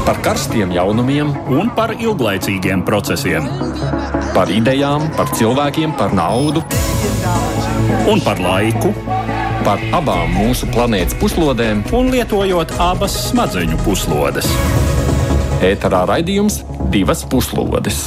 Par karstiem jaunumiem un par ilglaicīgiem procesiem. Par idejām, par cilvēkiem, par naudu un par laiku. Par abām mūsu planētas puslodēm un lietojot abas smadzeņu puslodes. Ēterā raidījums Divas puslodes.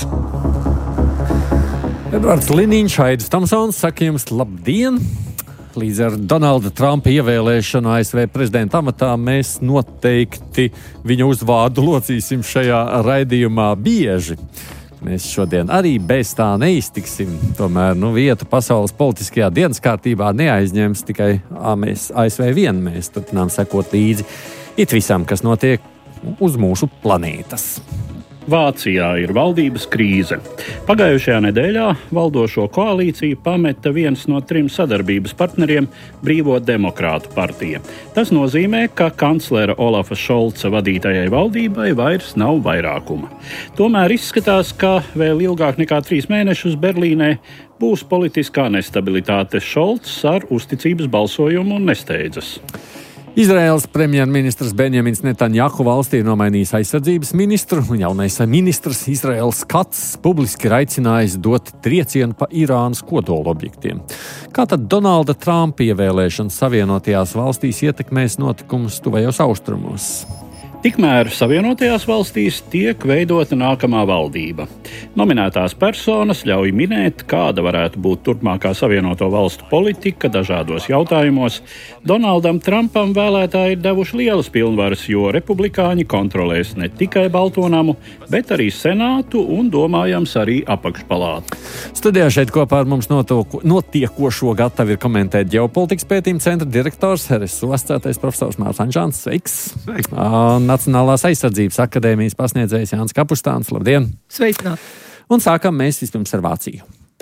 Edvards Liniņš, Aidis Tamsons, saka jums labdien! Līdz ar Donalda Trumpa ievēlēšanu ASV prezidenta amatā mēs noteikti viņa uzvārdu locīsim šajā raidījumā bieži. Mēs šodien arī bez tā neiztiksim. Tomēr vietu pasaules politiskajā dienas kārtībā neaizņems tikai ASV vien. Mēs turpinām sekot līdzi it visam, kas notiek uz mūsu planētas. Vācijā ir valdības krīze. Pagājušajā nedēļā valdošo koalīciju pameta viens no 3 sadarbības partneriem – Brīvo demokrātu partija. Tas nozīmē, ka kanclera Olafa Šolca vadītajai valdībai vairs nav vairākuma. Tomēr izskatās, ka vēl ilgāk nekā 3 mēnešus Berlīnē būs politiskā nestabilitāte. Šolcs ar uzticības balsojumu nesteidzas. Izraēlas premjerministrs Benjamins Netanjahu valstī ir nomainījis aizsardzības ministru, un jaunais ministrs Izraēlas Kats publiski ir aicinājis dot triecienu pa Irānas kodolobjektiem. Kā tad Donalda Trumpa ievēlēšana Savienotajās valstīs ietekmēs notikumus tuvajos austrumos? Tikmēr Savienotajās valstīs tiek veidota nākamā valdība. Nominētās personas ļauj minēt, kāda varētu būt turpmākā Savienoto valstu politika dažādos jautājumos. Donaldam Trumpam vēlētāji ir devuši lielas pilnvaras, jo republikāņi kontrolēs ne tikai Baltonamu, bet arī Senātu un, domājams, arī apakšpalātu. Studijā šeit kopā ar mums notiekošo gatavi ir komentēt ģeopolitikas pētījuma centra direktors, RSU asociētais profesors Mārs Anžāns. Sveiks! Sveiks! Nacionālās aizsardzības akadēmijas pasniedzējs Jānis Kapustāns. Labdien! Sveicināt! Un sākam mēs vispirms ar Vāciju.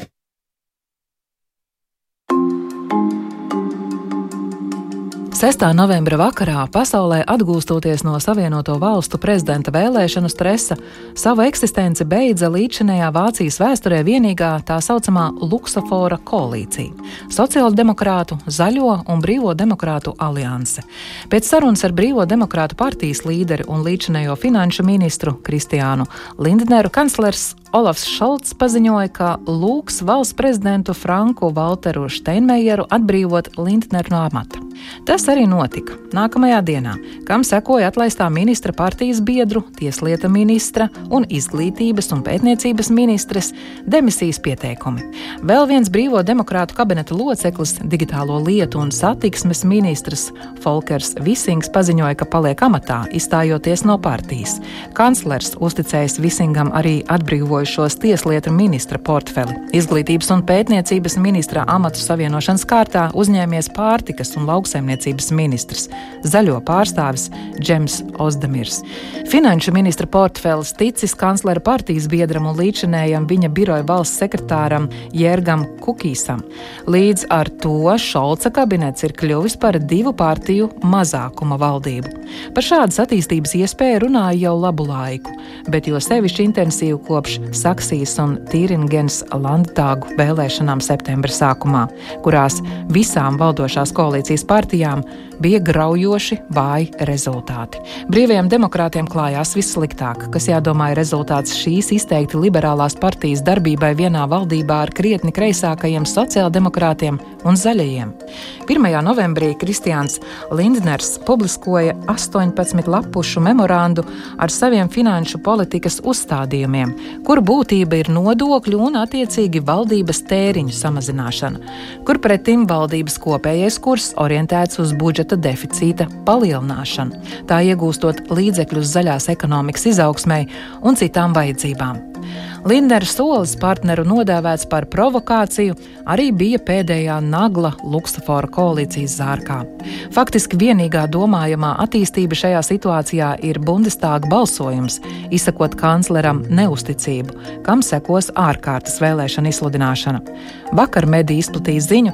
6. novembra vakarā pasaulē atgūstoties no Savienoto valstu prezidenta vēlēšanu stresa, savu eksistenci beidza līdzšinējā Vācijas vēsturē vienīgā tā saucamā luksofora koalīcija – Sociāldemokrātu, Zaļo un Brīvo demokrātu alianse. Pēc sarunas ar Brīvo demokrātu partijas līderi un līdzšinējo finanšu ministru Kristiānu Lindneru kanclers Olafs Šolts paziņoja, ka lūgs valsts prezidentu Franku Valteru Steinmeieru atbrīvot Lindneru no amata. Tas arī notika nākamajā dienā, kam sekoja atlaistā ministra partijas biedru, tieslietu ministra un izglītības un pētniecības ministres demisijas pieteikumi. Vēl viens Brīvo demokrātu kabineta loceklis, digitālo lietu un satiksmes ministrs Folkers Visings paziņoja, ka paliek amatā, izstājoties no partijas. Kanclers uzticējis Visingam arī atbrīvojušos tieslietu ministra portfeli. Izglītības un pētniecības ministra amatu savienošanas kārtā uzņēmies pārtikas un lauksaimniecības ministrs, Zaļo pārstāvis Džems Ozdemirs. Finanšu ministra portfelis ticis kanclera partijas biedram un līdzinējam viņa biroja valsts sekretāram Jērgam Kukīsam. Līdz ar to Šolca kabinets ir kļuvis par 2 partiju mazākuma valdību. Par šādas attīstības iespēju runāja jau labu laiku, bet jo sevišķi intensīvi kopš Saksijas un Tīringens landtāgu vēlēšanām septembra sākumā, kurās visām valdošās koalīcijas partijām bija graujoši vāji rezultāti. Brīvajiem demokrātiem klājās vissliktāk, kas jādomā ir rezultāts šīs izteikti liberālās partijas darbībai vienā valdībā ar krietni kreisākajiem sociāldemokrātiem un zaļajiem. 1. novembrī Kristiāns Lindners publiskoja 18 lapušu memorandu ar saviem finanšu politikas uzstādījumiem, kur būtība ir nodokļu un attiecīgi valdības tēriņu samazināšana, kur pretim valdības kopējais kurs orientēts uz budžeta deficīta palielināšanu, tā iegūstot līdzekļus zaļās ekonomikas izaugsmei un citām vajadzībām. Lindnera solis partneru nodēvēts par provokāciju arī bija pēdējā nagla luksofora koalīcijas zārkā. Faktiski vienīgā domājamā attīstība šajā situācijā ir Bundestāga balsojums, izsakot kancleram neusticību, kam sekos ārkārtas vēlēšana izsludināšana. Vakar mediji izplatīja ziņu,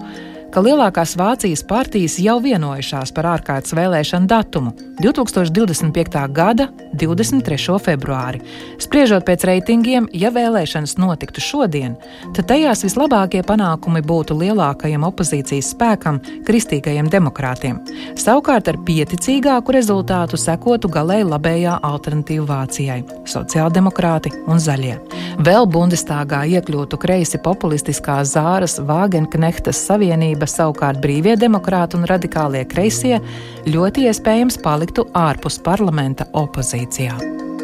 ka lielākās Vācijas partijas jau vienojušās par ārkārtas vēlēšanu datumu – 2025. gada 23. februāri. Spriežot pēc reitingiem, ja vēlēšanas notiktu šodien, tad tajās vislabākie panākumi būtu lielākajam opozīcijas spēkam – kristīgajiem demokrātiem. Savukārt ar pieticīgāku rezultātu sekotu galēji labējā alternatīva Vācijai – sociāldemokrāti un zaļie. Vēl Bundestāgā iekļūtu kreisi populistiskās Zāras Vāgenknehtas savienība, savukārt brīvie demokrāti un radikālie kreisie ļoti iespējams paliktu ārpus parlamenta opozīcijā.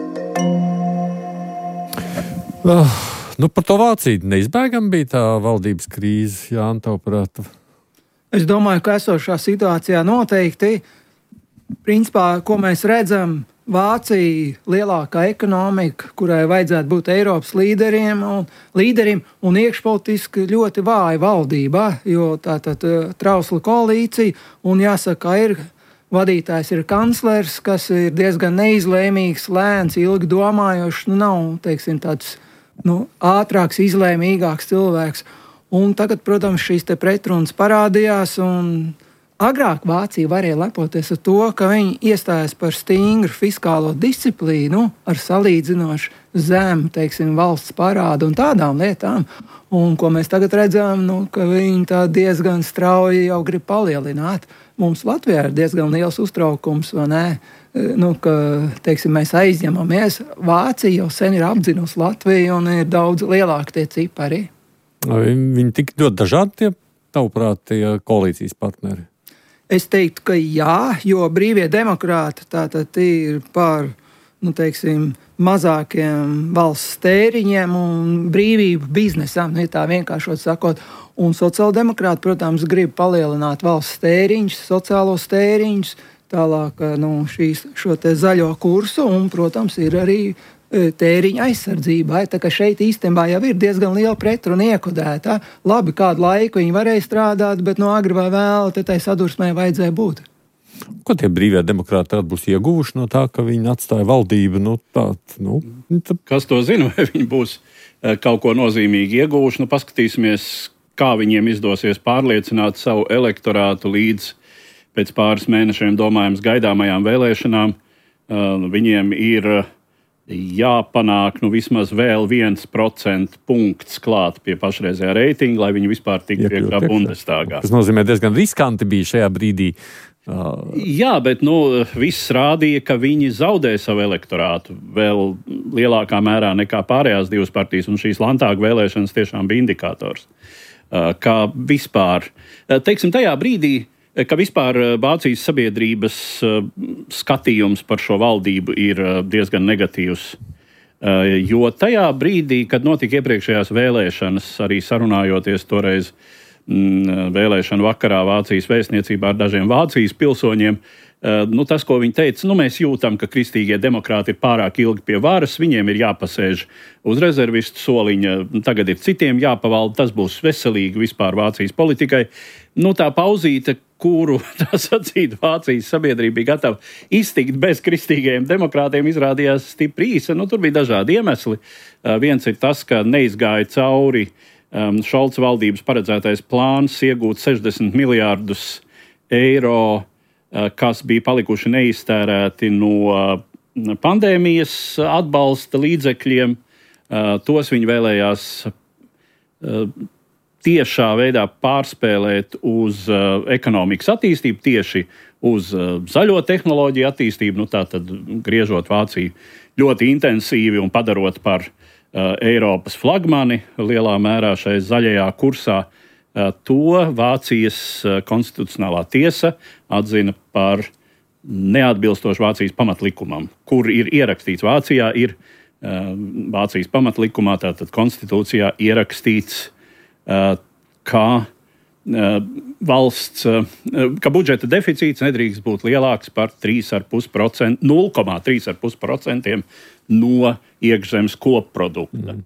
Par to Vāciju neizbēgam bija tā valdības krīze, Jāni, tavuprāt? Es domāju, ka esošā situācijā noteikti, principā, ko mēs redzam, Vācija lielākā ekonomika, kurai vajadzētu būt Eiropas līderim un iekšpolitiski ļoti vāja valdībā, jo tātad trausla koalīcija un jāsaka, vadītājs ir kanclers, kas ir diezgan neizlēmīgs, lēns, ilgi domājošs, nav, teiksim, tāds ātrāks, izlēmīgāks cilvēks. Un tagad, protams, šīs te pretrunas parādījās un agrāk Vācija varēja lepoties ar to, ka viņi iestājas par stingru fiskālo disciplīnu ar salīdzinoši zemu, teiksim, valsts parādu un tādām lietām. Un ko mēs tagad redzam, ka viņi tā diezgan strauji jau grib palielināt. Mums Latvijā ir diezgan liels uztraukums, vai ne? Ka, teiksim, mēs aizņemamies. Vācija jau sen ir apzinusi Latviju un ir daudz lielāki tie cipari. Viņi tik ļoti dažādi tie, tavuprāt, tie koalīcijas partneri? Es teiktu, ka jā, jo brīvie demokrāti tātad ir par, mazākiem valsts tēriņiem un brīvību biznesam, tā vienkāršot sakot. Un sociāldemokrāti, protams, grib palielināt valsts tēriņus, sociālos tēriņus, tālāk šo te zaļo kursu un, protams, ir arī tēriņa aizsardzībai. Tā kā šeit īstenībā jau ir diezgan liela pretruna iekodēta. Labi, kādu laiku viņi varēja strādāt, bet agri vai vēlu tai sadursmē vajadzēja būt. Ko tie brīvie demokrāti būs ieguvuši no tā, ka viņi atstāja valdību? Kas to zina, vai viņi būs kaut ko nozīmīgi ieguvuši? Paskatīsimies, kā viņiem izdosies pārliecināt savu elektorātu līdz pēc pāris mēnešiem domājams gaidāmajām vēlēšanām. Viņiem ir jāpanāk vismaz vēl 1% punkts klāt pie pašreizējā reitinga, lai viņi vispār tiktu iekšā Bundestāgā. Tas nozīmē diezgan riskanti bija šajā brīdī. Jā, bet viss rādīja, ka viņi zaudē savu elektorātu vēl lielākā mērā nekā pārējās divas partijas, un šīs Landtāga vēlēšanas tiešām bija indikators. Kā vispār, teiksim, tajā brīdī, ka vispār Vācijas sabiedrības skatījums par šo valdību ir diezgan negatīvs. Jo tajā brīdī, kad notika iepriekšējās vēlēšanas, arī sarunājoties toreiz vēlēšanu vakarā Vācijas vēstniecībā ar dažiem Vācijas pilsoņiem, tas, ko viņi teica, mēs jūtam, ka kristīgie demokrāti ir pārāk ilgi pie varas, viņiem ir jāpasēž uz rezervistu soliņa, tagad ir citiem jāpavalda, tas būs veselīgi vispār Vācijas politikai. Tā pauzīte, kuru tā sacīt Vācijas sabiedrība bija gatava iztikt bez kristīgajiem demokrātiem, izrādījās stipri īsa. Tur bija dažādi iemesli. Viens ir tas, ka neizgāja cauri Šolca valdības paredzētais plāns iegūt 60 miljārdus eiro, kas bija palikuši neiztērēti no pandēmijas atbalsta līdzekļiem. Tos viņi vēlējās tiešā veidā pārspēlēt uz ekonomikas attīstību, tieši uz zaļo tehnoloģiju attīstību, tātad griežot Vāciju ļoti intensīvi un padarot par Eiropas flagmani lielā mērā šai zaļajā kursā. To Vācijas konstitucionālā tiesa atzina par neatbilstošu Vācijas pamatlikumam, kur ir ierakstīts Vācijā, ir Vācijas pamatlikumā, tātad konstitūcijā ierakstīts, ka ka budžeta deficīts nedrīkst būt lielāks par 0,3% no iekšzemes koprodukta.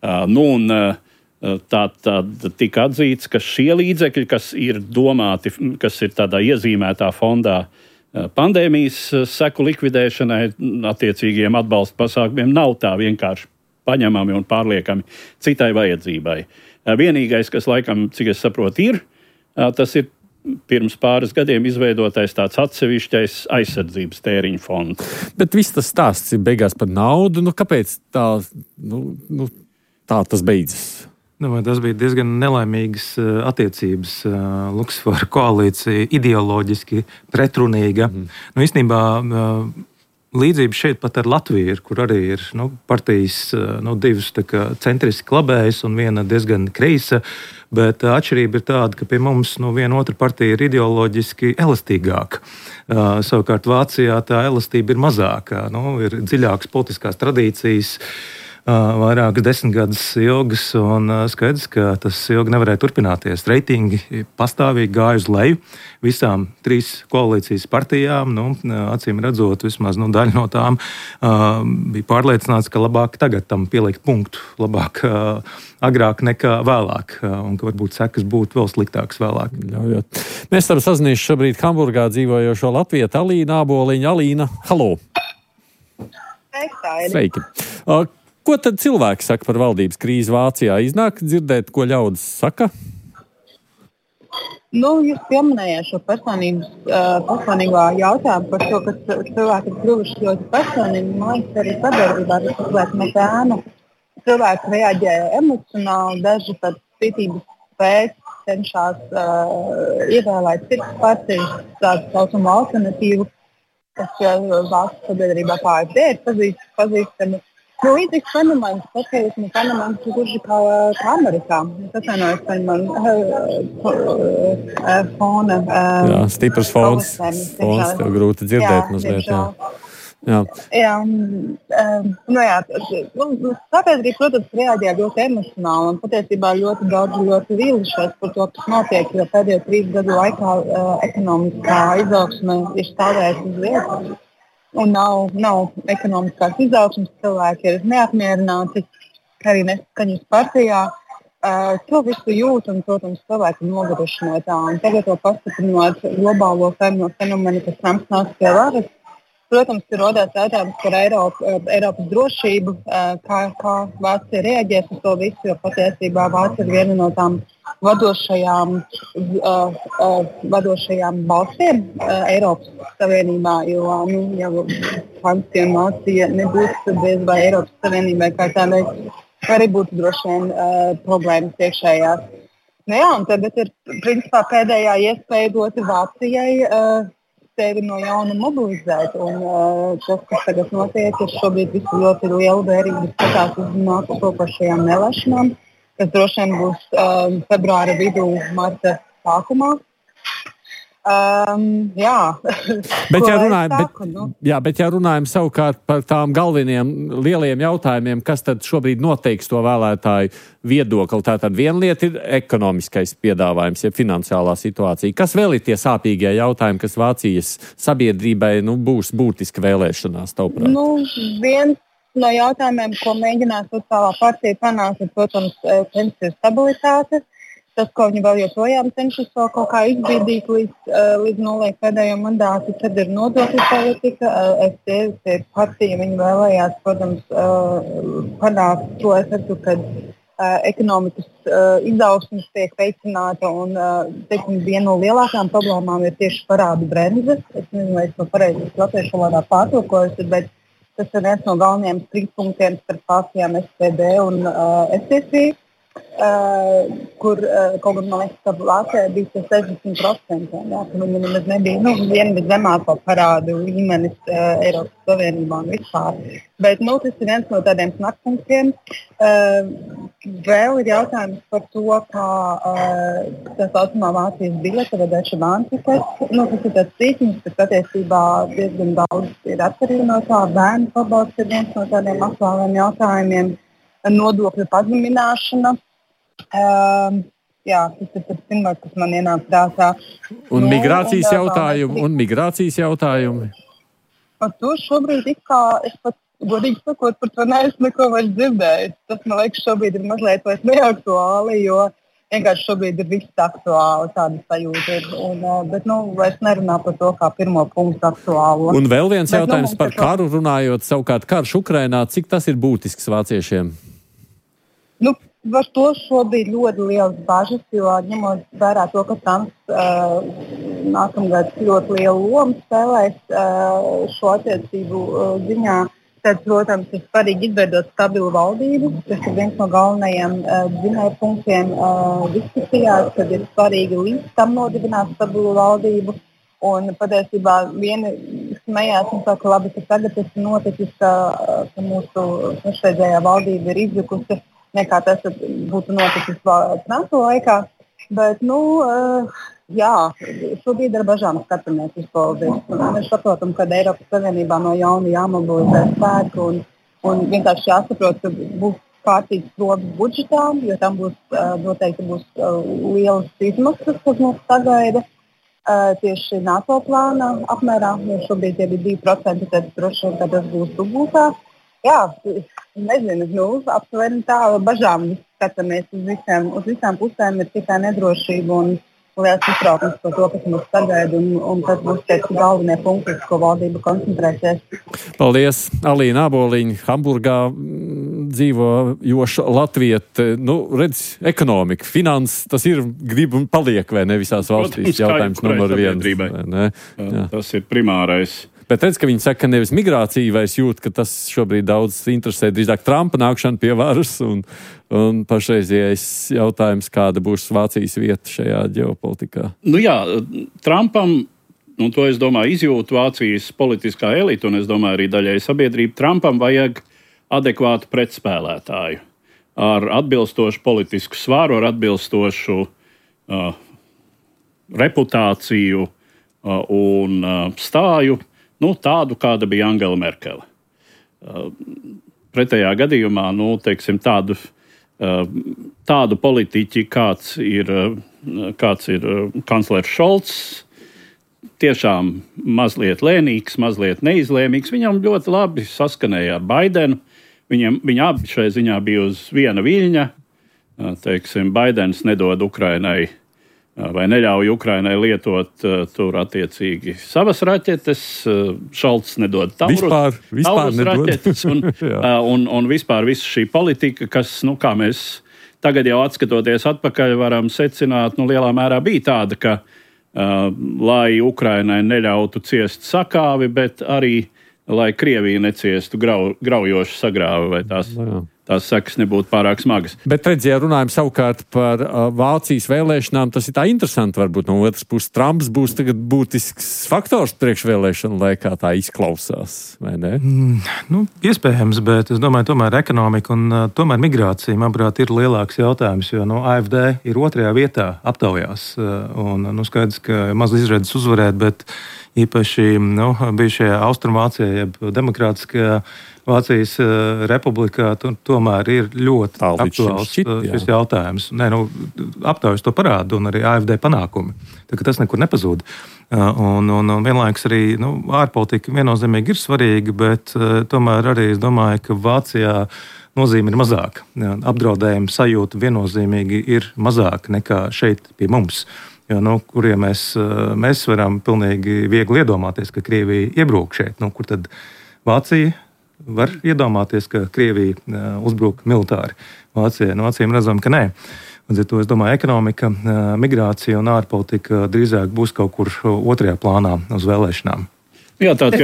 Tad tika atzīts, ka šie līdzekļi, kas ir domāti, kas ir tādā iezīmētā fondā pandēmijas seku likvidēšanai, attiecīgiem atbalsta pasākumiem, nav tā vienkārši paņemami un pārliekami citai vajadzībai. Vienīgais, kas laikam, cik es saprotu, ir Tas ir pirms pāris gadiem izveidotais tāds atsevišķais aizsardzības tēriņu fonds. Bet viss tas stāsts ir beigās par naudu. Kāpēc tā, tā tas beidzas? Tas bija diezgan nelaimīgas attiecības. Luksemburgas koalīcija ideoloģiski pretrunīga. Īstenībā līdzība šeit pat ar Latviju ir, kur arī ir partijas divas centriski labējas un viena diezgan kreisa. Bet atšķirība ir tāda, ka pie mums viena otra partija ir ideoloģiski elastīgāka. Savukārt Vācijā tā elastība ir mazāka. Ir dziļākas politiskās tradīcijas, vairākas desmitgadus ilgas, un skaidrs, ka tas ilgi nevarēja turpināties. Reitingi pastāvīgi gāja uz leju visām trīs koalīcijas partijām. Acīm redzot, vismaz daļa no tām bija pārliecināts, ka labāk tagad tam pielikt punktu, labāk agrāk nekā vēlāk, un ka varbūt sekas būtu vēl sliktākas vēlāk. Ļaujot. Mēs esam sazinājuši šobrīd Hamburgā dzīvojošo latvieti Alīnu Āboliņu. Alīna, halo! Sveiki! Ko tad cilvēki saka par valdības krīzi Vācijā? Iznāk dzirdēt, ko ļaudis saka? Jūs pieminējāt šo personīgā jautājumu par to, ka cilvēki ir kļuvuši ļoti personīgi. Man liekas, arī sadarbībā ar cilvēku metēnu. Cilvēki reaģē emocionāli, daži pat citības pēc cenšas ievēlēt citas partijas, tādu saucamu alternatīvu, kas valsts sabiedrībā AfD ir pazīstama. Līdzīgs fenomens, populismu fenomens, kurš kā Amerikā. Es atvainojos par fona. Jā, stiprs fons. Fons tev grūti dzirdēt mazliet. Sabiedrība, protams, reaģē ļoti emocionāli un patiesībā ļoti daudz ļoti vīlušies par to, kas notiek, jo pēdējo 3 gadu laikā ekonomiskā izaugsme ir stāvējusi uz vietas. Un nav ekonomiskās izaugsmes, cilvēki ir neapmierināti, arī neskaņas partijā. To visu jūt un, protams, cilvēki noguruši no tā. Un tagad to pastiprinot globālo fenomenu, kas Trumps nāks pie varas. Protams, ir rodās jautājums par Eiropas drošību, kā Vācija reaģēs uz to visu, jo patiesībā Vācija ir viena no tām vadošajām valstīm Eiropas Savienībā, jo Francija un Vācija nebūs, tad diez vai Eiropas Savienībai kā tādai arī būtu droši vien problēmas iekšējās. Un tagad ir principā pēdējā iespēja dot Vācijai sevi no jauna mobilizēt, un tas, kas tagad notiek, ir šobrīd visu ļoti lielu vērību skatās uz nākošajām vēlēšanām, kas droši vien būs februāra vidū, marta sākumā. Bet ja runājam savukārt par tām galveniem lieliem jautājumiem, kas tad šobrīd noteiks to vēlētāju viedokli, tātad viena lieta ir ekonomiskais piedāvājums, ja finansiālā situācija. Kas vēl ir tie sāpīgie jautājumi, kas Vācijas sabiedrībai būs būtiski vēlēšanās, tavuprāt? Viens no jautājumiem, ko mēģinās sociālā partija panākt, ir, protams, pensiju stabilitāte. Tas, ko viņi vēl joprojām cenšas kaut kā izbīdīt līdz noliek pēdējo mandātu, tad ir nodokļu politika. FD ir partija, viņi vēlējās, protams, panākt to efektu, kad ekonomikas izaugsmes tiek veicināta un, viena no lielākām problēmām ir tieši parādu bremzes. Es nezinu, vai es to pareizi latviešu valodā pārtulkoju, bet tas ir viens no galvenajiem strīdpunktiem starp partijām SPD un SSI. Kur kaut gan man liekas, ka Vācijā bija 60%, viņi nemaz nebija viena viszemāko parādu līmenis Eiropas Savienībā un vispār. Bet tas ir viens no tādiem snakpunktiem. Vēl ir jautājums par to, kā tā saucamā Vācijas bilete vai Deutsche Bahn-tickets. Tas ir tāds cīkņus, kas patiesībā diezgan daudz ir atkarīgi no tā. Bērnu pabalsts ir viens no tādiem aktuāliem jautājumiem. Nodokļu pazemināšana. Tas ir tas pirmais, kas man ienāk prātā. Un migrācijas jautājumi? Par to šobrīd es pat, godīgi sakot, par to neesmu neko vairs dzirdējis. Tas, man liekas, šobrīd ir mazliet vairs neaktuāli, jo vienkārši šobrīd ir viss aktuāli, tāda sajūta ir. Bet vairs nerunā par to kā pirmo punktu aktuālo. Un vēl viens jautājums par karu runājot, savukārt karš Ukrainā, cik tas ir būtisks vāciešiem? Par to šobrīd ļoti liels bažas, jo ņemot vērā to, ka Trumps nākamgad ļoti lielu lomu spēlēs šo attiecību ziņā, tad, protams, ir svarīgi izveidot stabilu valdību. Tas ir viens no galvenajiem dzinēju punktiem diskusijās, kad ir svarīgi līdz tam nodibināt stabilu valdību. Un patiesībā viena smējās un saka, labi, ka tagad tas ir noticis, ka mūsu pašreizējā valdība ir izjukusi, nekā tas būtu noticis Trumpa laikā. Bet, jā, šobrīd ar bažām skatāmies uz to visu. Mēs saprotam, ka Eiropas Savienībā no jauna jāmobilizē spēku un vienkārši jāsaprot, ka būs kārtīgs robs budžetā, jo tam noteikti būs lielas izmaksas, kas mums sagaida. Tieši NATO plāna apmērā, jo šobrīd tie bija 2%, tad droši vien, ka tas būs dubultā. Jā, nezinu, aptuveni tā bažām skatāmies uz visām pusēm, ir tikai nedrošība un liels iztraukums par to, kas mums sagaida, un tas būs tie galvenie punkti, uz ko valdība koncentrēsies. Paldies, Alīna Āboliņa, Hamburgā dzīvojoša latviete. Redz, ekonomika, finanses, tas ir grib un paliek, vai ne visās valstīs, jautājums numur 1. Tas ir primārais. Bet redz, ka viņi saka, ka nevis migrācija vairs jūt, ka tas šobrīd daudz interesē, drīzāk Trumpa nākšana pie varas un pašreizējais jautājums, kāda būs Vācijas vieta šajā ģeopolitikā. Jā, Trumpam, un to es domāju izjūt Vācijas politiskā elita, un es domāju arī daļai sabiedrība, Trumpam vajag adekvātu pretspēlētāju ar atbilstošu politisku svāru, ar atbilstošu reputāciju un stāju. Tādu, kāda bija Angela Merkele. Pretējā gadījumā, tādu politiķi, kāds ir kanclers Šolts, tiešām mazliet lēnīgs, mazliet neizlēmīgs. Viņam ļoti labi saskanēja ar Baidenu. Viņi abi šai ziņā bija uz viena viļņa. Baidens nedod Ukrainai vai neļauj Ukrainai lietot tur attiecīgi savas raķetes, Šolts nedod taurus raķetes, un vispār visa šī politika, kas, kā mēs tagad jau atskatoties atpakaļ varam secināt, lielā mērā bija tāda, ka lai Ukrainai neļautu ciest sakāvi, bet arī, lai Krievija neciestu graujošu sagrāvi, vai tās sekas nebūtu pārāk smagas. Bet redz, ja runājam savukārt par Vācijas vēlēšanām, tas ir tā interesanti, varbūt no otras puses Trumps būs tagad būtisks faktors priekšvēlēšanu laikā, tā izklausās, vai ne? Iespējams, bet es domāju, tomēr ekonomika un tomēr migrācija, manuprāt, ir lielāks jautājums, jo AfD ir 2. vietā aptaujās, un skaidrs, ka maz izredzes uzvarēt, bet īpaši bijušajā Austrumvācijā, jeb demokrātiskajā Vācijas republikā, tomēr ir ļoti aktuāls šis jautājums. Aptaujas to parāda un arī AfD panākumi. Tas nekur nepazūd. Un vienlaikus arī ārpolitika viennozīmīgi ir svarīga, bet tomēr arī es domāju, ka Vācijā nozīme ir mazāka. Apdraudējuma sajūta viennozīmīgi ir mazāka nekā šeit pie mums. Jo, kuriem mēs varam pilnīgi viegli iedomāties, ka Krievija iebrūk šeit. Kur tad Vācija var iedomāties, ka Krievija uzbruk militāri Vācijai? Acīm redzam, ka nē. Līdz ar to es domāju, ekonomika, migrācija un ārpolitika drīzāk būs kaut kur 2. plānā uz vēlēšanām. Jā, tāds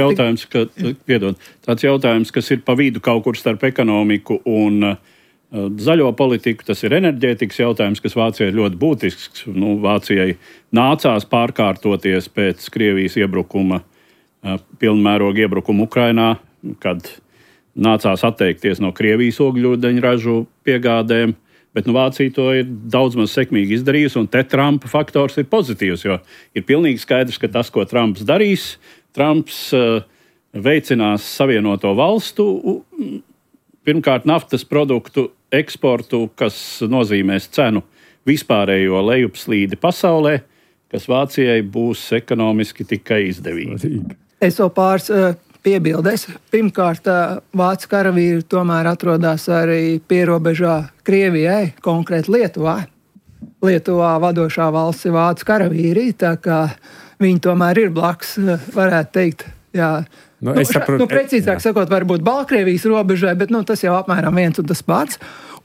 jautājums, kas ir pa vidu kaut kur starp ekonomiku un zaļo politiku, tas ir enerģētikas jautājums, kas Vācijai ir ļoti būtisks. Vācijai nācās pārkārtoties pēc Krievijas iebrukuma, pilnmēroga iebrukuma Ukrainā, kad nācās atteikties no Krievijas ogļūdeņražu piegādēm, bet Vācija to ir daudz maz sekmīgi izdarījusi, un te Trumpa faktors ir pozitīvs, jo ir pilnīgi skaidrs, ka tas, ko Trumps darīs, Trumps veicinās Savienoto valstu pirmkārt naftas produktu eksportu, kas nozīmēs cenu vispārējo lejupslīdi pasaulē, kas Vācijai būs ekonomiski tikai izdevīgi. Es vēl pāris piebildes. Pirmkārt, vācu karavīri tomēr atrodas arī pierobežā Krievijai, konkrēti Lietuvā. Lietuvā vadošā valsts ir vācu karavīri, tā kā viņi tomēr ir blakus, varētu teikt, jā. Precīzāk sakot, varbūt Baltkrievijas robežai, bet tas jau apmēram viens un tas pats.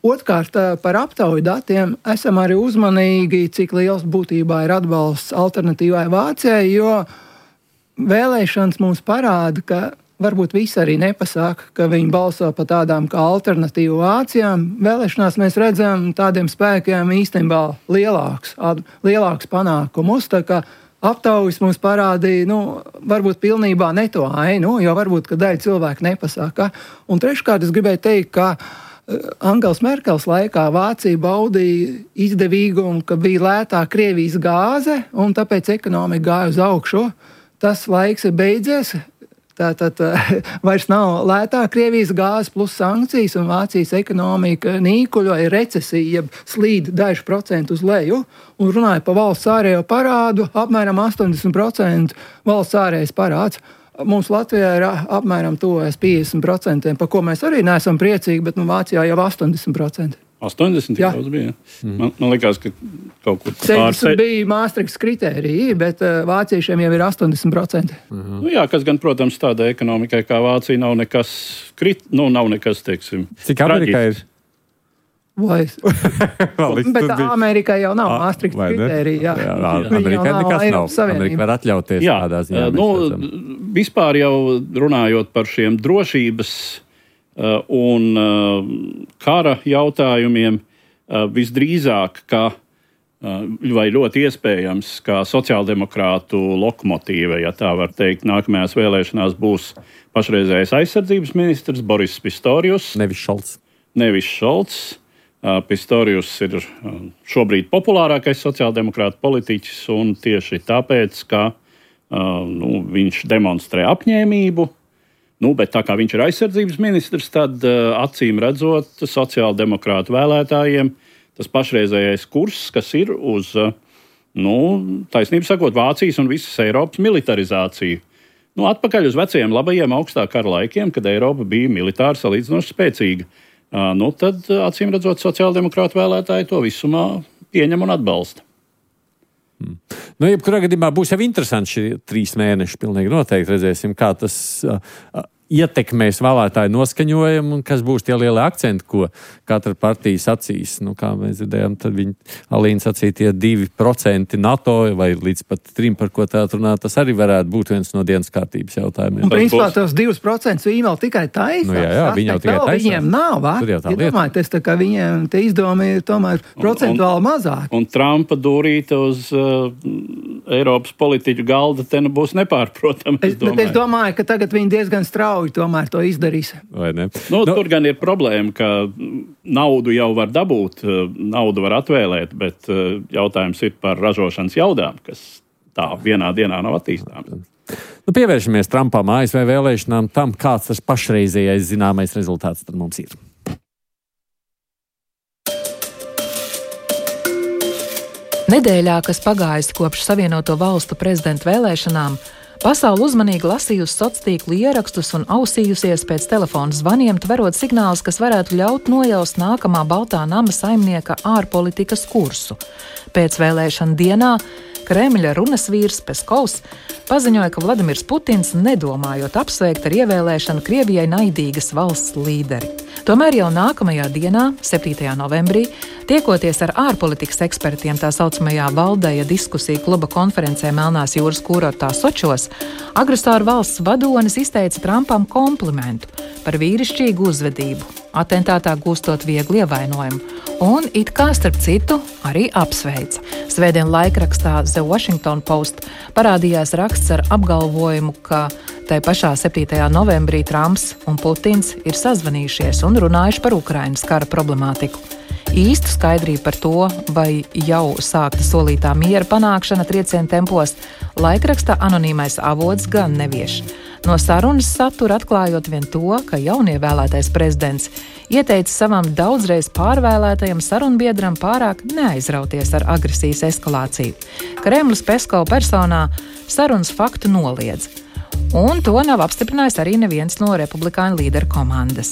Otrkārt, par aptauju datiem esam arī uzmanīgi, cik liels būtībā ir atbalsts alternatīvai Vācijai, jo vēlēšanas mums parāda, ka varbūt visi arī nepasaka, ka viņi balso par tādām kā alternatīvu Vācijām. Vēlēšanās mēs redzam tādiem spēkiem īstenībā lielāks panākumus, tā kā aptaujas mums parādīja, varbūt pilnībā ne to ainu, jo varbūt, ka daļa cilvēku nepasaka. Un treškārt es gribēju teikt, ka Angels Merkels laikā Vācija baudīja izdevīgumu, ka bija lētā Krievijas gāze, un tāpēc ekonomika gāja uz augšu. Tas laiks ir beidzies. Tātad vairs nav lētā Krievijas gāze plus sankcijas, un Vācijas ekonomika nīkuļo, ir recesija, jeb slīd dažu procentu uz leju, un runāja par valsts ārējo parādu, apmēram 80% valsts ārējais parāds. Mums Latvijā ir apmēram tuvojas 50%, par ko mēs arī neesam priecīgi, bet Vācijā jau 80%. 80 jau bija. Man liekas, ka kaut kur pār... bija Maastrichtas kritērija, bet vāciešiem jau ir 80%. Jā, kas gan, protams, tādai ekonomikai kā Vācija nav nekas, teiksim, cik Amerikā ir? Bet Amerikai jau nav Maastrichtas kritērija. Amerikai nekas nav. Amerika var atļauties tādā ziņā. Vispār jau runājot par šiem drošības un kara jautājumiem, visdrīzāk, vai ļoti iespējams, ka sociāldemokrātu lokomotīve, ja tā var teikt, nākamajās vēlēšanās būs pašreizējais aizsardzības ministrs Boris Pistorius. Nevis Šolts. Pistorius ir šobrīd populārākais sociāldemokrāta politiķis, un tieši tāpēc, ka viņš demonstrē apņēmību, bet tā kā viņš ir aizsardzības ministrs, tad acīm redzot sociāldemokrātu vēlētājiem tas pašreizējais kurs, kas ir uz, taisnību sakot, Vācijas un visas Eiropas militarizāciju. Atpakaļ uz vecajiem labajiem augstā kara laikiem, kad Eiropa bija militāri salīdzinoši spēcīga. Tad, acīm redzot, sociāldemokrātu vēlētāji to visumā pieņem un atbalsta. Jebkurā gadījumā būs jau interesanti šie 3 mēneši. Pilnīgi noteikti redzēsim, kā tas ietekmēs vēlētāju noskaņojumu un kas būs tie lielie akcenti, ko katra partija sacīs. Kā mēs dzirdējām, tad Alīna sacīja tie 2% NATO vai līdz pat 3%, par ko tā runā, tas arī varētu būt viens no dienas kārtības jautājumiem. Un principā tos 2% viņi vēl tikai taisās. Viņi jau tikai taisās. Viņiem nav, Iedomājieties, tā kā viņiem te izdevumi ir tomēr procentuāli mazāk. Un Trumpa dūrīte uz Eiropas politiķu galda te būs nepārprotama. Bet es domāju, ka tagad viņi diezgan strauji tomēr to izdarīs. Tur gan ir problēma, ka naudu jau var dabūt, naudu var atvēlēt, bet jautājums ir par ražošanas jaudām, kas tā vienā dienā nav attīstāms. Pievēršamies Trumpam, ASV vēlēšanām, tam, kāds tas pašreizējais zināmais rezultāts tad mums ir. Nedēļā, kas pagājusi kopš Savienoto Valstu prezidenta vēlēšanām, pasaule uzmanīgi lasījusi sociālo tīklu ierakstus un ausījusies pēc telefona zvaniem, tverot signālus, kas varētu ļaut nojaust nākamā Baltā nama saimnieka ārpolitikas kursu. Pēc vēlēšana dienā Kremļa runas vīrs Peskovs paziņoja, ka Vladimirs Putins, nedomājot apsveikt ar ievēlēšanu Krievijai naidīgas valsts līderi. Tomēr jau nākamajā dienā, 7. novembrī, tiekoties ar ārpolitikas ekspertiem tā saucamajā Valdeja diskusiju kluba konferencē Melnās jūras kūrortā Sočos, agresoru valsts vadonis izteica Trumpam komplimentu par vīrišķīgu uzvedību, atentātā gūstot vieglu ievainojumu, un it kā starp citu arī apsveica. Svētdien laikrakstā The Washington Post parādījās raksts ar apgalvojumu, ka tai pašā 7. novembrī Trumps un Putins ir sazvanījušies un runājuši par Ukrainas kara problemātiku. Īstu skaidrību par to, vai jau sākta solītā miera panākšana trieciena tempos, laikraksta anonīmais avots gan nevieš. No sarunas satura atklājot vien to, ka jaunievēlētais prezidents ieteica savam daudzreiz pārvēlētajam sarunbiedram pārāk neaizrauties ar agresijas eskalāciju. Kremlis Peskova personā sarunas faktu noliedz, un to nav apstiprinājis arī neviens no republikāņu līderu komandas.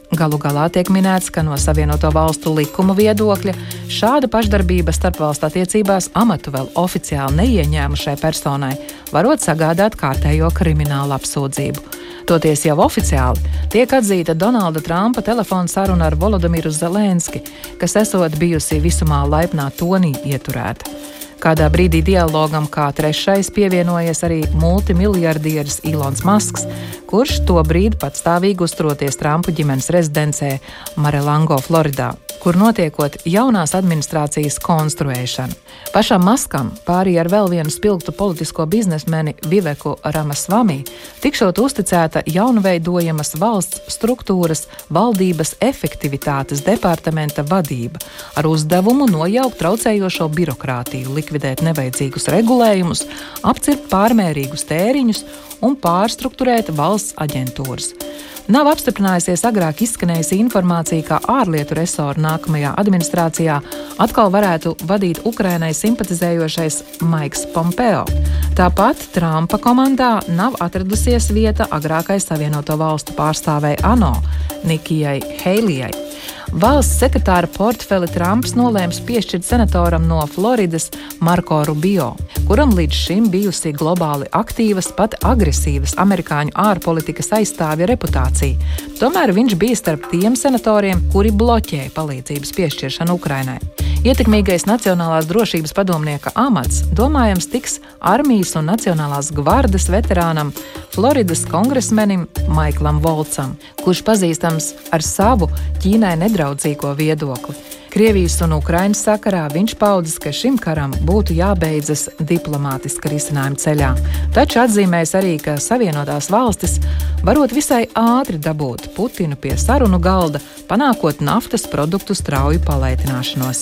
Galu galā tiek minēts, ka no Savienoto Valstu likuma viedokļa šāda pašdarbība starpvalstu attiecībās amatu vēl oficiāli neieņēmušai personai varot sagādāt kārtējo kriminālu apsūdzību. Toties jau oficiāli tiek atzīta Donalda Trumpa telefona saruna ar Volodimiru Zelenski, kas esot bijusi visumā laipnā tonī ieturēta. Kādā brīdī dialogam kā trešais pievienojies arī multimiljardieris Ilons Masks, kurš to brīdi patstāvīgi uzturoties Trumpa ģimenes rezidencē Mar-a-Lago, Floridā, kur notiekot jaunās administrācijas konstruēšana. Pašam Maskam, pārī ar vēl vienu spilgtu politisko biznesmeni Viveku Ramasvami, tikšot uzticēta jaunveidojamas valsts struktūras valdības efektivitātes departamenta vadība ar uzdevumu nojaukt traucējošo birokrātiju, likvidēt nevajadzīgus regulējumus, apcirkt pārmērīgus tēriņus un pārstrukturēt valsts aģentūras. Nav apstiprinājusies agrāk izskanējusi informācija, ka ārlietu resoru nākamajā administrācijā atkal varētu vadīt Ukrainai simpatizējošais Maiks Pompeo. Tāpat Trumpa komandā nav atradusies vieta agrākai Savienoto Valstu pārstāvei ANO Nikijai Heilijai. Valsts sekretāra portfeli Trumps nolēms piešķirt senatoram no Floridas Marko Rubio, kuram līdz šim bijusi globāli aktīvas, pat agresīvas amerikāņu ārpolitikas aizstāvja reputācija. Tomēr viņš bija starp tiem senatoriem, kuri bloķēja palīdzības piešķiršanu Ukrainai. Ietekmīgais Nacionālās drošības padomnieka amats, domājams, tiks armijas un Nacionālās gvardes veterānam Floridas kongresmenim Maiklam Voltsam, kurš pazīstams ar savu Ķīnai nedraudzīgo viedokli. Krievijas un Ukrainas sakarā viņš paudis, ka šim karam būtu jābeidzas diplomātiska risinājuma ceļā. Taču atzīmēs arī, ka Savienotās valstis varot visai ātri dabūt Putinu pie sarunu galda, panākot naftas produktu strauju palaitināšanos.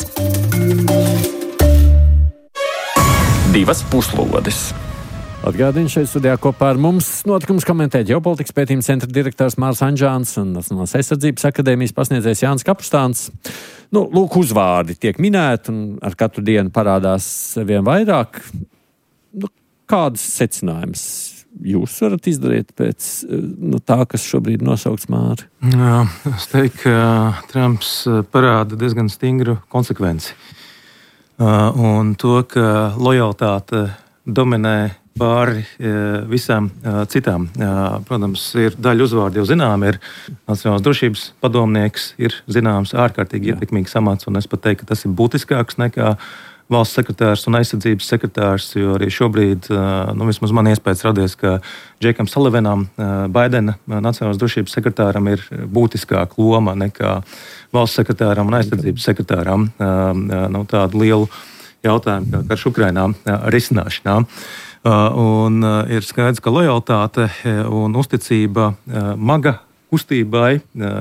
2 puslodes. Atgādinu, šeit studijā kopā ar mums notikums komentē ģeopolitikas pētījuma centra direktors Mārs Anžāns un Nacionālās aizsardzības akadēmijas pasniedzējs Jānis Kapustāns. Lūk, uzvārdi tiek minēti un ar katru dienu parādās vien vairāk. Kādus secinājumus jūs varat izdarīt pēc tā, kas šobrīd nosaukts Māri? Jā, es teiktu, ka Trumps parāda diezgan stingru konsekvenci. Un to, ka lojalitāte dominē pāri visām citām. Protams, ir daļa uzvārdi jau zinām, ir Nacionālās drošības padomnieks, ir zināms ārkārtīgi ietekmīgs amats, un es pat teiktu, ka tas ir būtiskāks nekā valsts sekretārs un aizsardzības sekretārs, jo arī šobrīd, vismaz man iespējas radies, ka Džekam Salivanam, Baidena Nacionālās drošības sekretāram ir būtiskāka loma nekā valsts sekretāram un aizsardzības sekretāram tādu lielu jautājumu kā karš Ukrainā risināšanā. Un ir skaidrs, ka lojalitāte un uzticība MAGA kustībai,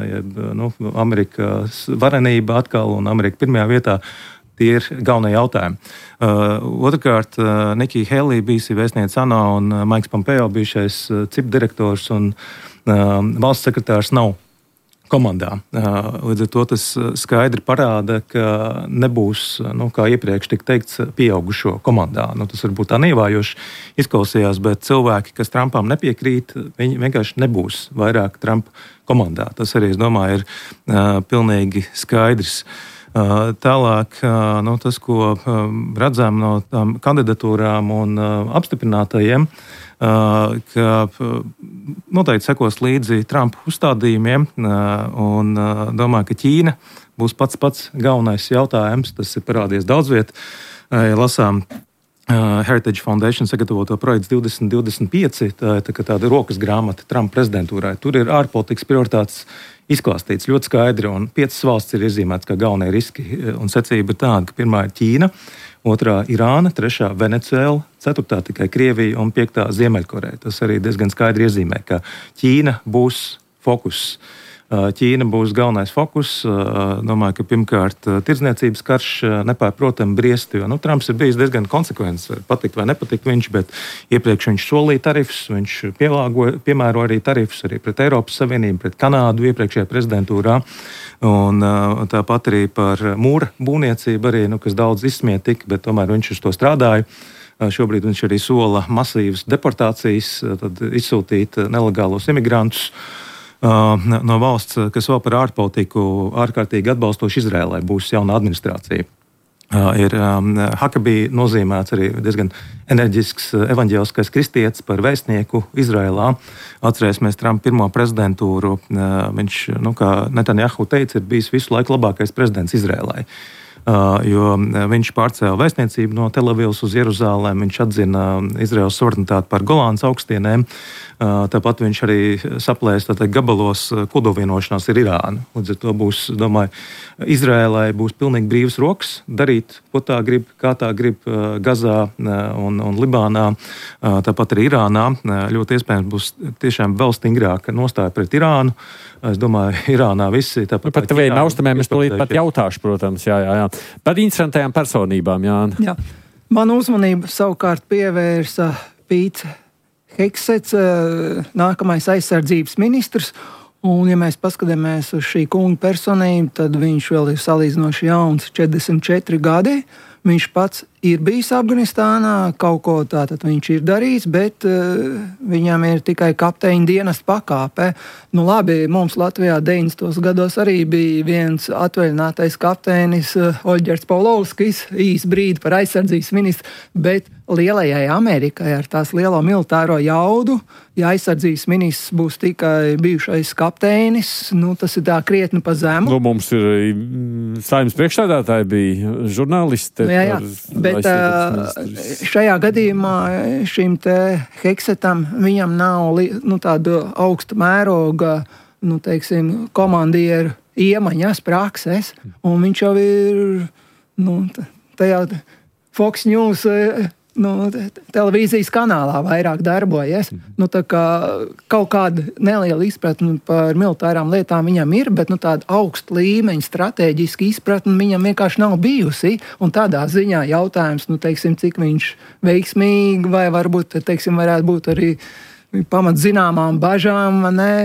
Amerikas varenība atkal un Amerika pirmajā vietā, tie ir galvenie jautājumi. Otrkārt, Nikija Heilija bijusi vēstniece ANO un Maiks Pompeo bijušais CIP direktors un valsts sekretārs nav komandā. Līdz ar to tas skaidri parāda, ka nebūs, kā iepriekš tika teikts, pieaugušo komandā. Tas varbūt tā neievējoši izklausījās, bet cilvēki, kas Trumpam nepiekrīt, viņi vienkārši nebūs vairāk Trumpa komandā. Tas arī, es domāju, ir pilnīgi skaidrs. Tālāk, tas, ko redzam no tām kandidatūrām un apstiprinātajiem, ka noteikti sekos līdzi Trumpa uzstādījumiem, un domāju, ka Ķīna būs pats galvenais jautājums. Tas ir parādījies daudz viet. Lasām Heritage Foundation sagatavoto projektu 2025, tāda rokas grāmata Trumpa prezidentūrai. Tur ir ārpolitikas prioritātes izklāstīts ļoti skaidri, un 5 valsts ir iezīmētas kā galvenie riski. Un secība ir tāda, ka pirmā ir Ķīna, otrā Irāna, trešā Venecuēla, ceturtā tikai Krievija un 5. Ziemeļkoreja. Tas arī diezgan skaidri iezīmē, ka Ķīna būs fokus. Ķīna būs galvenais fokus. Domāju, ka pirmkārt tirdzniecības karš nepārprotami briest, jo Trumps ir bijis diezgan konsekvents, patikt vai nepatikt viņš, bet iepriekš viņš solīja tarifus, viņš piemēro arī tarifus arī pret Eiropas Savienību, pret Kanādu iepriekšējā prezidentūrā. Un tāpat arī par mūra būvniecību, arī, kas daudz izsmietika, bet tomēr viņš uz to strādāja. Šobrīd viņš arī sola masīvas deportācijas, tad izsūtīt nelegālos imigrantus. no valsts, kas vēl par ārpolitiku ārkārtīgi atbalstoši Izrēlai, būs jauna administrācija. Ir Huckabee nozīmēts arī diezgan enerģisks evaņģēliskais kristietis par vēstnieku Izrēlā. Atcerēsimies Trumpa pirmo prezidentūru. Viņš, kā Netanjahu teica, ir bijis visu laiku labākais prezidents Izrēlai. Jo viņš pārcēla vēstniecību no Telavivas uz Jeruzālēm, viņš atzina Izraēlas suverenitāti par Golānas augstienēm, tāpat viņš arī saplēs gabalos kodolvienošanās ar Irānu. Līdz ar to būs, domāju, Izraēlai būs pilnīgi brīvas rokas darīt, ko tā grib, kā tā grib Gazā un Libānā, tāpat arī Irānā. Ļoti iespējams būs tiešām vēl stingrāka nostāja pret Irānu. Es domāju, Irānā visi tāpat. Par tuvējiem austrumiem es tūlīt pat jautāšu, protams, jā. Par interesantajām personībām, Jāni. Jā. Man uzmanību savukārt pievērsa Pīts Heksets, nākamais aizsardzības ministrs. Un, ja mēs paskatāmies uz šī kunga personību, tad viņš vēl ir salīdzinoši jauns, 44 gadi. Viņš pats ir bijis Afganistānā, kaut ko tātad viņš ir darījis, bet viņam ir tikai kapteiņa dienesta pakāpe. Nu labi, mums Latvijā 90. gados arī bija viens atvaļinātais kapteinis Oļģerts Paulovskis, īs brīdi par aizsardzības ministru, bet lielajai Amerikai ar tās lielo militāro jaudu, ja aizsardzības ministrs būs tikai bijušais kapteinis, tas ir tā krietni pa zemu. Mums ir Saeimas priekšsēdētāji bija žurnālisti. Jā, bet šajā gadījumā šim te Heksetam viņam nav tāda augsta mēroga, komandieru iemaņas prakses, un viņš jau ir, tajā Fox News, televīzijas kanālā vairāk darbojies. Tā kā kaut kāda neliela izpratne par militārām lietām viņam ir, bet tāda augsta līmeņa strateģiska izpratne viņam vienkārši nav bijusi. Un tādā ziņā jautājums, cik viņš veiksmīgi vai varbūt, varētu būt arī pamat zināmām bažām,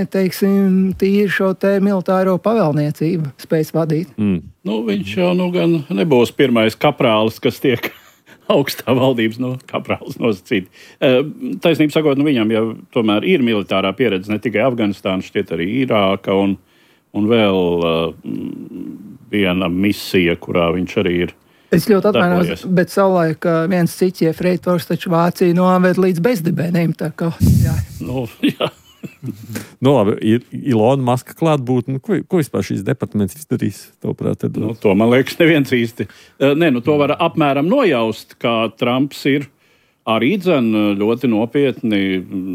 tīri šo te militāro pavēlniecību spējas vadīt. Viņš jau gan nebūs pirmais kaprālis, kas tiek augstā valdības kaprālis nosacīt. Taisnība sakot, viņam jau tomēr ir militārā pieredze ne tikai Afganistāna, šķiet arī Irāka un vēl viena misija, kurā viņš arī ir. Es ļoti atvainojos, bet savulaik viens cits jefreitors taču Vāciju noved līdz bezdibēniem. Jā. Jā. Labi, ir Ilona Maska klātbūtne. Ko vispār šīs departaments izdarīs? To man liekas neviens īsti. To var apmēram nojaust, kā Trumps ir arī ļoti nopietni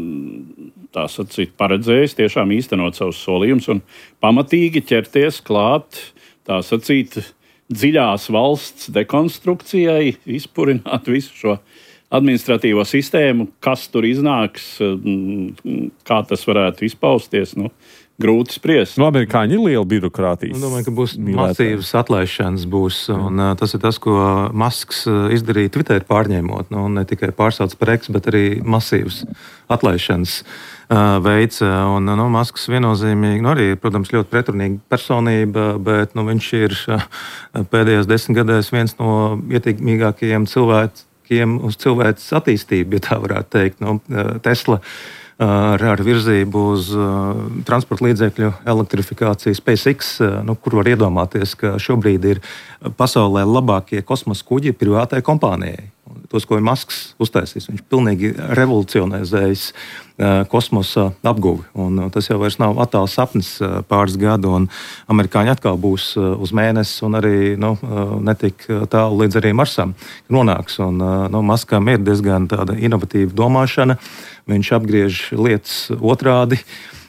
tā sacīt paredzējis tiešām īstenot savus solījumus un pamatīgi ķerties klāt tā sacīt dziļās valsts dekonstrukcijai, izpurināt visu šo administratīvo sistēmu, kas tur iznāks, kā tas varētu izpausties, grūti spriest. Amerikāņi ir liela birokrātijas. Es domāju, ka būs masīvas atlaišanas, un tas ir tas, ko Masks izdarīja Twitter pārņēmot, ne tikai pārsauc par X, bet arī masīvas atlaišanas veids. Un Masks viennozīmīgi, arī, protams, ļoti pretrunīga personība, bet viņš ir pēdējos 10 gadēs viens no ietekmīgākajiem uz cilvēces attīstību, ja tā varētu teikt. Tesla ar virzību uz transporta līdzekļu elektrifikāciju SpaceX, kur var iedomāties, ka šobrīd ir pasaulē labākie kosmosa kuģi privātai kompānijai. Tos, ko Masks uztaisīs, viņš pilnīgi revolucionizējis kosmosa apguvi. Un tas jau vairs nav attāls sapnis pāris gadu, un amerikāņi atkal būs uz mēnesi un arī netik tālu līdz arī Marsam nonāks. Un Maskam ir diezgan tāda inovatīva domāšana. Viņš apgriež lietas otrādi,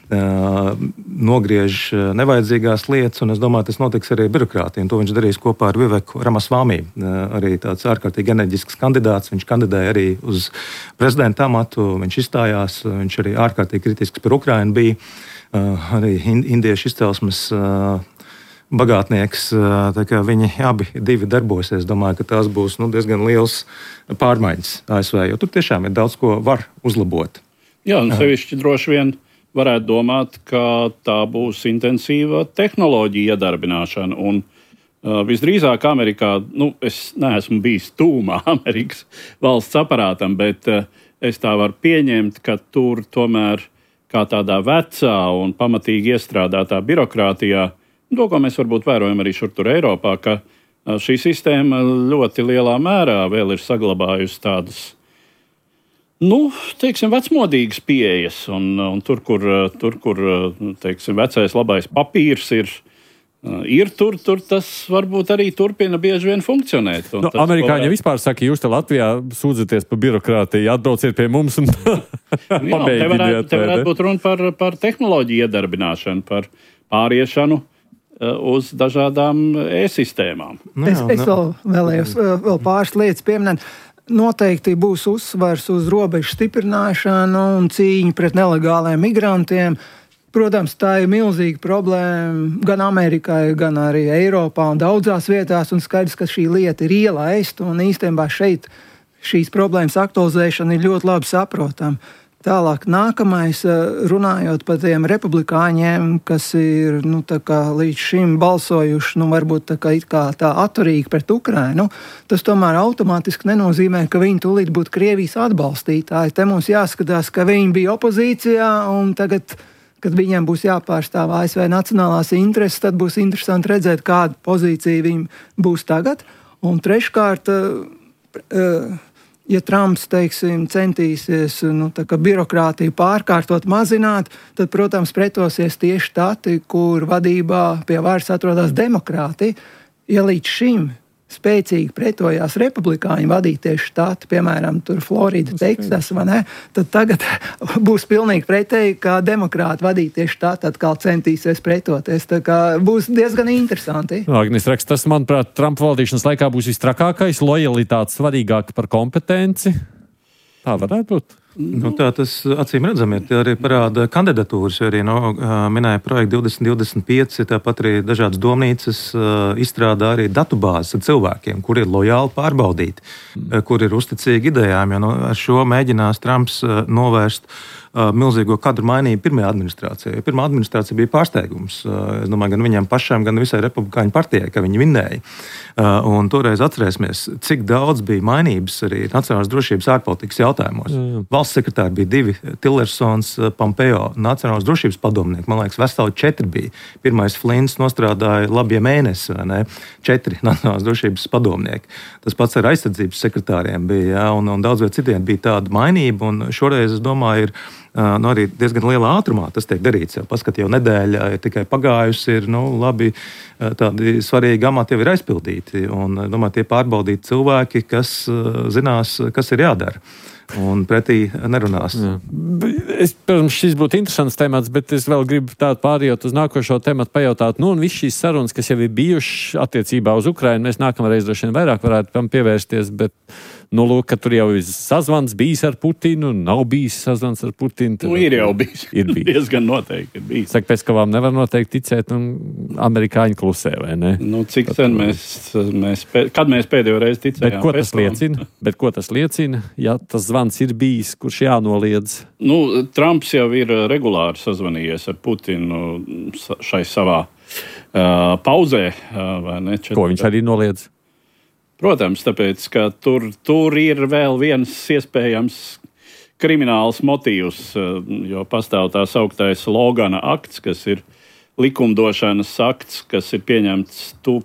nogriež nevajadzīgās lietas, un es domāju, tas notiks arī birokrātiem. To viņš darīs kopā ar Viveku Ramasvami, arī tāds ārkārtīgi enerģisks kandidāts. Viņš kandidēja arī uz prezidenta amatu, viņš izstājās, viņš arī ārkārtīgi kritisks par Ukrainu bija, arī indiešu izcelsmes bagātnieks. Viņi abi darbosies. Domāju, ka tās būs diezgan liels pārmaiņas ASV, jo tur tiešām ir daudz ko var uzlabot. Jā, un sevišķi droši vien varētu domāt, ka tā būs intensīva tehnoloģija iedarbināšana. Un visdrīzāk Amerikā, es neesmu bijis tūmā Amerikas valsts aparātam, bet es tā varu pieņemt, ka tur tomēr kā tādā vecā un pamatīgi iestrādātā birokrātijā, to, ko mēs varbūt vērojam arī šur tur Eiropā, ka šī sistēma ļoti lielā mērā vēl ir saglabājusi tādas, teiksim, vecmodīgas pieejas, un tur, kur teiksim, vecais labais papīrs ir tur tas varbūt arī turpina bieži vien funkcionēt. Amerikāņi vispār saka, jūs te Latvijā sūdzaties par birokrātiju, atbrauciet pie mums un pamēģiniet. Te varētu būt runa par tehnoloģiju iedarbināšanu, par pāriešanu uz dažādām e-sistēmām. Es vēl vēlējos vēl pāris lietas pieminēt. Noteikti būs uzsvars uz robežu stiprināšanu un cīņu pret nelegāliem migrantiem. Protams, tā ir milzīga problēma gan Amerikai, gan arī Eiropā un daudzās vietās, un skaidrs, ka šī lieta ir ielaista, un īstenībā šeit šīs problēmas aktualizēšana ir ļoti labi saprotama. Tālāk nākamais, runājot par tiem republikāņiem, kas ir līdz šim balsojuši, varbūt tā atturīgi pret Ukrainu, tas tomēr automātiski nenozīmē, ka viņi tūlīt būtu Krievijas atbalstītāji. Te mums jāskatās, ka viņi bija opozīcijā, un tagad, kad viņiem būs jāpārstāv ASV nacionālās intereses, tad būs interesanti redzēt, kāda pozīcija viņiem būs tagad. Un treškārt, ja Trumps, teiksim, centīsies birokrātiju pārkārtot, mazināt, tad, protams, pretosies tieši štati, kur vadībā pie varas atrodas demokrāti. Ja līdz šim spēcīgi pretojās republikāņu vadītie štati, piemēram, tur Florida, Teksas, vai ne, tad tagad būs pilnīgi pretēji, kā demokrāti vadītie štati atkal centīsies pretoties. Tā kā būs diezgan interesanti. Agnes raksta, tas, manuprāt, Trumpa valdīšanas laikā būs visstrakākais, lojalitāte svarīgāka par kompetenci. Tā varētu būt. Tā tas acīm redzam, arī parāda kandidatūras, arī minēja projektu 2025, tāpat arī dažādas domnīcas izstrādā arī datubāzes ar cilvēkiem, kuri ir lojāli pārbaudīti, kuri ir uzticīgi idejām, jo ar šo mēģinās Trumps novērst milzīgo kadru mainību pirmajā administrācijā. Pirmā administrācija bija pārsteigums. Es domāju, gan viņam pašam, gan visai republikāņu partijai, ka viņi vinnēja. Un toreiz atcerēsimies, cik daudz bija mainības arī nacionālās drošības ārpolitikas jautājumos. Valsts sekretāri bija 2, Tillersons, Pompeo, nacionālās drošības padomnieki. Man liekas, veseli 4 bija. Pirmais Flints nostrādāja labie mēnesi, vai ne? 4 nacionālās drošības padomnieki. Tas pats ar aizsardzības sekretāriem bija, un daudz vai citiem bija tāda mainība, un šoreiz, es domāju, ir arī diezgan lielā ātrumā tas tiek darīts. Paskat, jau nedēļa ir tikai pagājusi, ir labi, tādi svarīgi amati jau ir aizpildīti. Un, domāju, tie pārbaudīti cilvēki, kas zinās, kas ir jādara. Un pretī nerunās. Protams, šis būtu interesants temats, bet es vēl gribu tādu pārējot uz nākošo tematu pajautāt. Un viss šīs sarunas, kas jau ir bijušas attiecībā uz Ukrainu, mēs nākamreiz droši vien vairāk varētu tam pievērsties, bet lūk, ka tur jau ir sazvans bijis ar Putinu, nav bijis sazvans ar Putinu. Ir jau bijis. Ir bijis. Diezgan noteikti ir bijis. Saka, pēc kavām nevar noteikti ticēt, un amerikāņi klusē, vai ne? Cik sen kad mēs pēdējo reizi ticējām? Bet ko tas liecina? Ja tas zvans ir bijis, kurš jānoliedz? Trumps jau ir regulāri sazvanījies ar Putinu šai savā pauzē, vai ne? Ko viņš arī noliedz? Protams, tāpēc, ka tur ir vēl viens iespējams krimināls motīvs, jo pastāv tā sauktais Logana akts, kas ir likumdošanas akts, kas ir pieņemts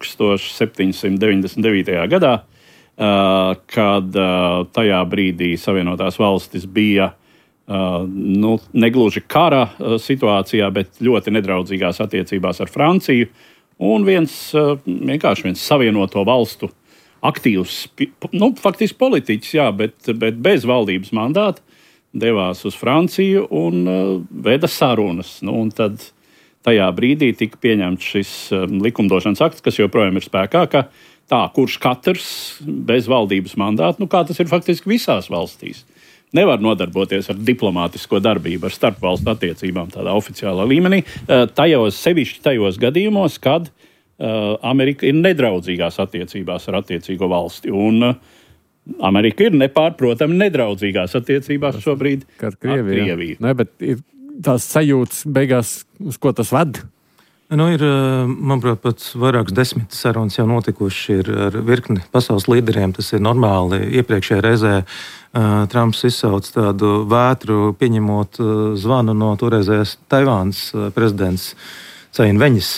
1799. gadā, kad tajā brīdī Savienotās valstis bija negluži kara situācijā, bet ļoti nedraudzīgās attiecībās ar Franciju, un vienkārši viens Savienoto valstu aktīvs, faktiski politiķis, jā, bet bez valdības mandāta devās uz Franciju un veda sarunas. Un tad tajā brīdī tika pieņemts šis likumdošanas akts, kas joprojām ir spēkā, ka kurš katrs bez valdības mandāta, kā tas ir faktiski visās valstīs, nevar nodarboties ar diplomātisko darbību, ar starpvalstu attiecībām tādā oficiālā līmenī, sevišķi tajos gadījumos, kad Amerika ir nedraudzīgās attiecībās ar attiecīgo valsti. Un Amerika ir nepārprotami nedraudzīgās attiecībās šobrīd ar Krieviju. Ne, bet ir tās sajūtas beigās, uz ko tas ved? Ir, manuprāt, pats vairākas 10 sarunas jau notikuši ar virkni pasaules līderiem. Tas ir normāli. Iepriekšējā reizē Trumps izsauc tādu vētru, pieņemot zvanu no toreizējās Taivānas prezidents Tsai Ing-veņas.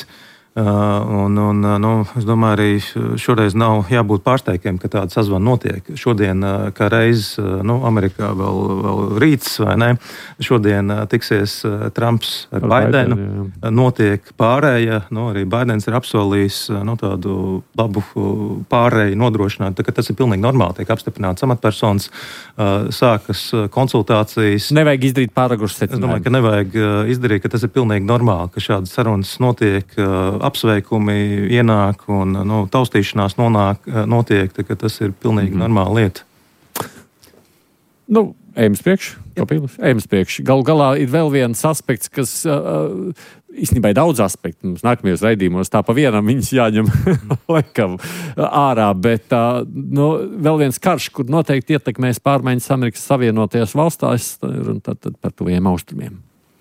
Es domāju, arī šoreiz nav jābūt pārsteigtiem, ka tāda sazvana notiek. Šodien, kā reiz, Amerikā vēl rīts, vai ne? Šodien tiksies Trumps ar Baidenu. Notiek pārēja, arī Baidens ir apsolījis tādu labu pārēju nodrošināt. Tas ir pilnīgi normāli, tiek apstiprināts amatpersonas, sākas konsultācijas. Nevajag izdarīt pāragrušas secinājumus. Es domāju, ka nevajag izdarīt, ka tas ir pilnīgi normāli, ka šādas sarunas notiek, apsveikumi ienāk un taustīšanās notiek, ka tas ir pilnīgi normāla lieta. Ejam priekš. Galu galā ir vēl viens aspekts, kas īstenībā ir daudz aspektu. Mums nākamajos raidījumos tā pa vienam viņas jāņem laikam ārā, bet vēl viens karš, kur noteikti ietekmēs pārmaiņas Amerikas Savienotajās valstīs, un tad par tuviem austrumiem.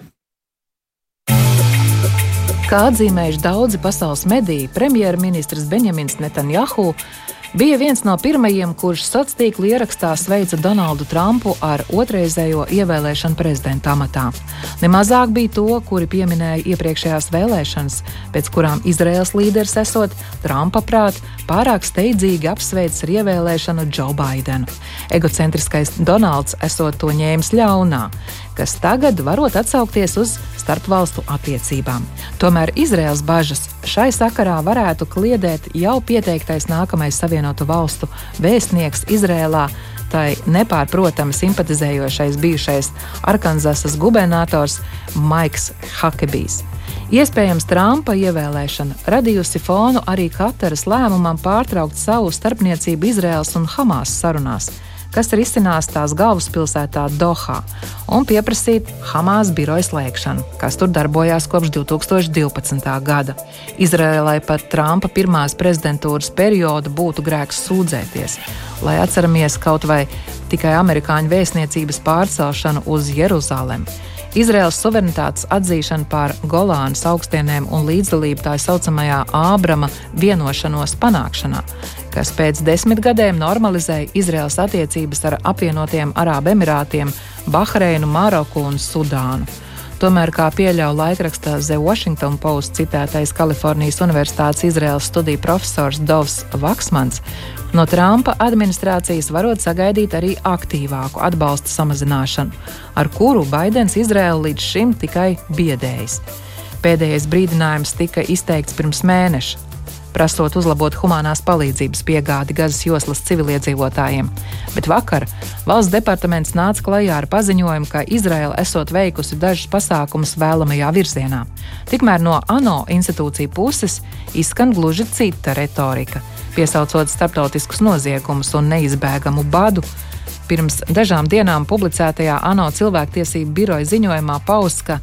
Kā atzīmējuši daudzi pasaules mediji, premjerministrs Benjamins Netanjahu bija viens no pirmajiem, kurš sociāltīklu ierakstā sveica Donaldu Trumpu ar otrreizējo ievēlēšanu prezidenta amatā. Nemazāk bija to, kuri pieminēja iepriekšējās vēlēšanas, pēc kurām Izraēlas līderis esot Trumpa prāt pārāk steidzīgi apsveicis ar ievēlēšanu Joe Baidenu. Egocentriskais Donalds esot to ņēmis ļaunā, kas tagad varot atsaukties uz starpvalstu attiecībām. Tomēr Izraēlas bažas šai sakarā varētu kliedēt jau pieteiktais nākamais Savienoto valstu vēstnieks Izrēlā, tai nepārprotami simpatizējošais bijušais Arkanzasas gubernators Maiks Hakebijs. Iespējams, Trumpa ievēlēšana radījusi fonu arī Kataras lēmumam pārtraukt savu starpniecību Izraēlas un Hamas sarunās, kas risinās tās galvaspilsētā Dohā, un pieprasīt Hamas biroja slēgšanu, kas tur darbojās kopš 2012. gada. Izraēlai pat Trumpa pirmās prezidentūras periodu būtu grēks sūdzēties, lai atceramies kaut vai tikai amerikāņu vēstniecības pārcelšanu uz Jeruzalemi. Izraēlas suverenitātes atzīšana pār Golānas augstienēm un līdzdalību tā saucamajā Ābrama vienošanos panākšanā, kas pēc 10 gadiem normalizēja Izraēlas attiecības ar apvienotiem Arābu Emirātiem, Bahreinu, Maroku un Sudānu. Tomēr, kā pieļauj laikrakstā The Washington Post citētais Kalifornijas Universitātes Izraēlas studiju profesors Dovs Vaksmans, no Trumpa administrācijas varot sagaidīt arī aktīvāku atbalsta samazināšanu, ar kuru Baidens Izraēlu līdz šim tikai biedējis. Pēdējais brīdinājums tika izteikts pirms mēneša, prasot uzlabot humanās palīdzības piegādi Gazas joslas civiliedzīvotājiem, bet vakar valsts departaments nāca klajā ar paziņojumu, ka Izraēla esot veikusi dažus pasākumus vēlamajā virzienā. Tikmēr no ANO institūciju puses izskan gluži cita retorika, piesaucot starptautiskus noziegumus un neizbēgamu badu. Pirms dažām dienām publicētajā ANO cilvēktiesību biroja ziņojumā pausts, ka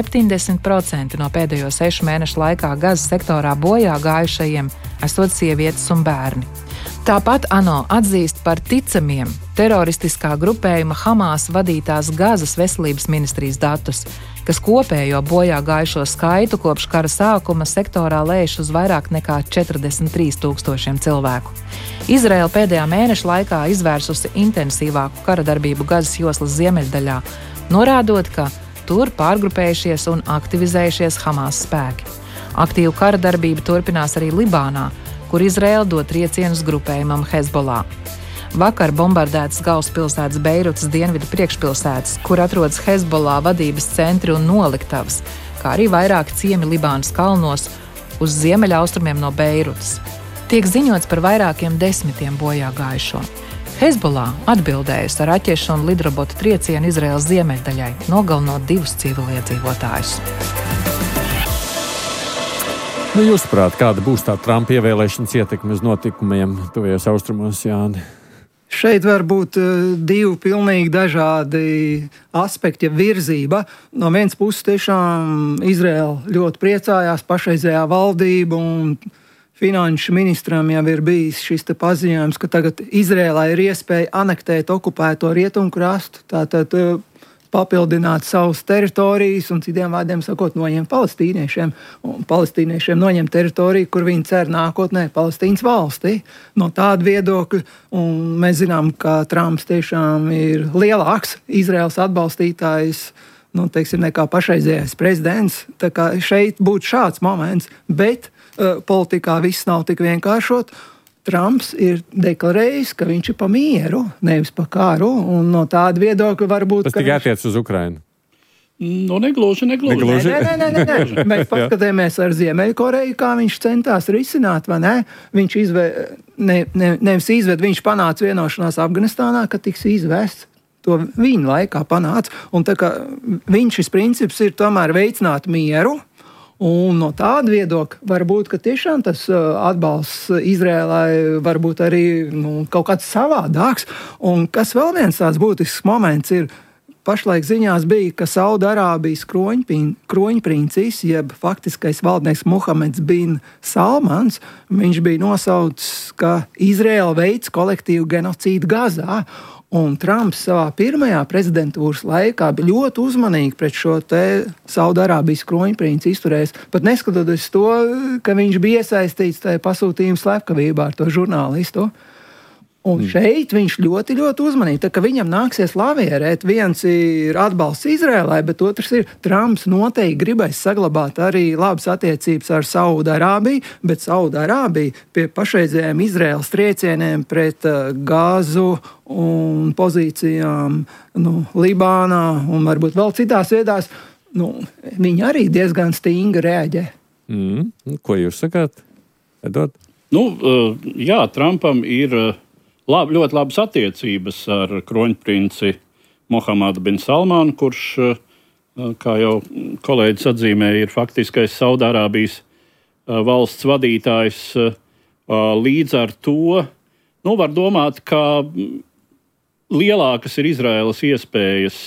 70% no pēdējo 6 mēnešu laikā Gazas sektorā bojā gājušajiem esot sievietes un bērni. Tāpat ANO atzīst par ticamiem teroristiskā grupējuma Hamas vadītās Gazas veselības ministrijas datus, kas kopējo bojā gājušo skaitu kopš kara sākuma sektorā lēš uz vairāk nekā 43,000 cilvēku. Izraēla pēdējā mēneša laikā izvērsusi intensīvāku kara darbību Gazas joslas ziemeļdaļā, norādot, ka tur pārgrupējušies un aktivizējušies Hamas spēki. Aktīvu kara darbība turpinās arī Libānā, kur Izraēla dod triecienus grupējumam Hezbollah. Vakar bombardētas galvaspilsētas Beirutas dienvidu priekšpilsētas, kur atrodas Hezbollah vadības centri un noliktavas, kā arī vairāki ciemi Libānas kalnos uz ziemeļaustrumiem no Beirutas. Tiek ziņots par vairākiem 10 bojā gājušo. Hezbollah atbildējusi ar raķešu un lidrobotu triecienu Izraēlas ziemeļdaļai, nogalinot 2 civiliedzīvotājus. Jūsuprāt, kāda būs tā Trumpa ievēlēšanas ietekme uz notikumiem tuvajos austrumos, Jāni? Šeit var būt 2 pilnīgi dažādi aspekti, virzība. No vienas puses tiešām Izraēla ļoti priecājās, pašreizējā valdība un finanšu ministram jau ir bijis šis paziņojums, ka tagad Izraēlā ir iespēja anektēt okupēto rietumkrastu. Tātad papildināt savas teritorijas un citiem vārdiem sakot noņemt palestīniešiem. Un palestīniešiem noņemt teritoriju, kur viņi cer nākotnē Palestīnas valstī. No tāda viedokļa, un mēs zinām, ka Trumps tiešām ir lielāks Izraels atbalstītājs, nekā pašreizējais prezidents. Tā kā šeit būtu šāds moments, bet politikā viss nav tik vienkāršot. Trumps ir deklarējis, ka viņš ir pa mieru, nevis pa karu, un no tāda viedokļa varbūt... Tas tikai attiec uz Ukrainu. Negluži. Nē. Mēs paskatījāmies ar Ziemeļkoreju, kā viņš centās risināt, vai ne? Viņš nevis izved, viņš panāca vienošanās Afganistānā, ka tiks izvests. To viņa laikā panāca. Un tā kā šis princips ir tomēr veicināt mieru, un no tāda viedokļa varbūt, ka tiešām tas atbalsts Izrēlai varbūt arī kaut kāds savādāks. Un kas vēl viens tāds būtisks moments ir, pašlaik ziņās bija, ka Saudarābijas kroņprincis, jeb faktiskais valdnieks Muhameds bin Salmans, viņš bija nosaucis, ka Izrēla veids kolektīvu genocīdu Gazā. Un Trumps savā pirmajā prezidentūras laikā bija ļoti uzmanīgi pret šo te Saudarābijas kroņprinci izturējis, pat neskatoties to, ka viņš bija iesaistīts tajā pasūtījuma slepkavībā ar to žurnālistu. Un šeit viņš ļoti, ļoti uzmanīgi. Tā kā viņam nāksies lavierēt, viens ir atbalsts Izrēlai, bet otrs ir Trumps noteikti gribēs saglabāt arī labas attiecības ar Saudarābiju, bet Saudarābija pie pašreizējiem Izrēlas triecieniem pret Gāzu un pozīcijām Libānā un varbūt vēl citās vietās, viņi arī diezgan stingri reaģē. Ko jūs sakāt, Edvard? Jā, Trumpam ir ļoti labas attiecības ar kroņprinci Mohamedu bin Salmanu, kurš, kā jau kolēģis atzīmēja, ir faktiskais Saudārābijas valsts vadītājs. Līdz ar to var domāt, ka lielākas ir Izraēlas iespējas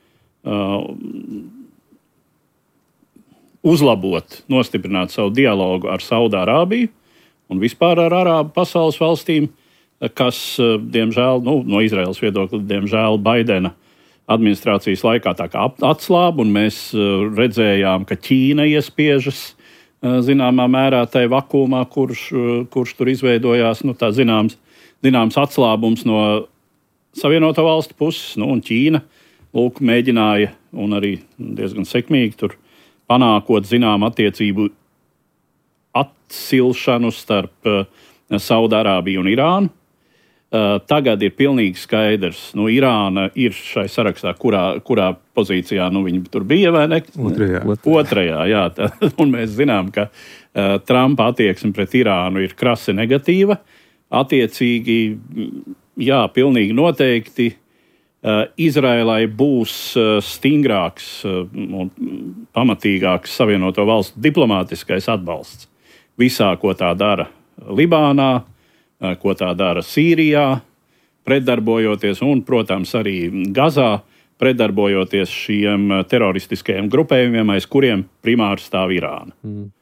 uzlabot, nostiprināt savu dialogu ar Saudārābiju un vispār ar arābu pasaules valstīm, kas, diemžēl, no Izraēlas viedokļa, diemžēl, Baidena administrācijas laikā tā kā atslāba, un mēs redzējām, ka Ķīna iespiežas zināmā mērā tajā vakumā, kurš tur izveidojās, tā zināms atslābums no Savienoto valstu puses, un Ķīna, mēģināja, un arī diezgan sekmīgi tur panākot zinām attiecību atsilšanu starp Saudārābiju un Irānu. Tagad ir pilnīgi skaidrs, Irāna ir šai sarakstā, kurā pozīcijā viņi tur bija, vai ne? Otrajā, jā. Un mēs zinām, ka Trumpa attieksme pret Irānu ir krasi negatīva. Attiecīgi, jā, pilnīgi noteikti Izraēlai būs stingrāks un pamatīgāks Savienoto valstu diplomātiskais atbalsts visā, ko tā dara Libānā, ko tā dara Sīrijā, pretdarbojoties un, protams, arī Gazā, pretdarbojoties šiem teroristiskajiem grupējumiem, aiz kuriem primāri stāv Irāna.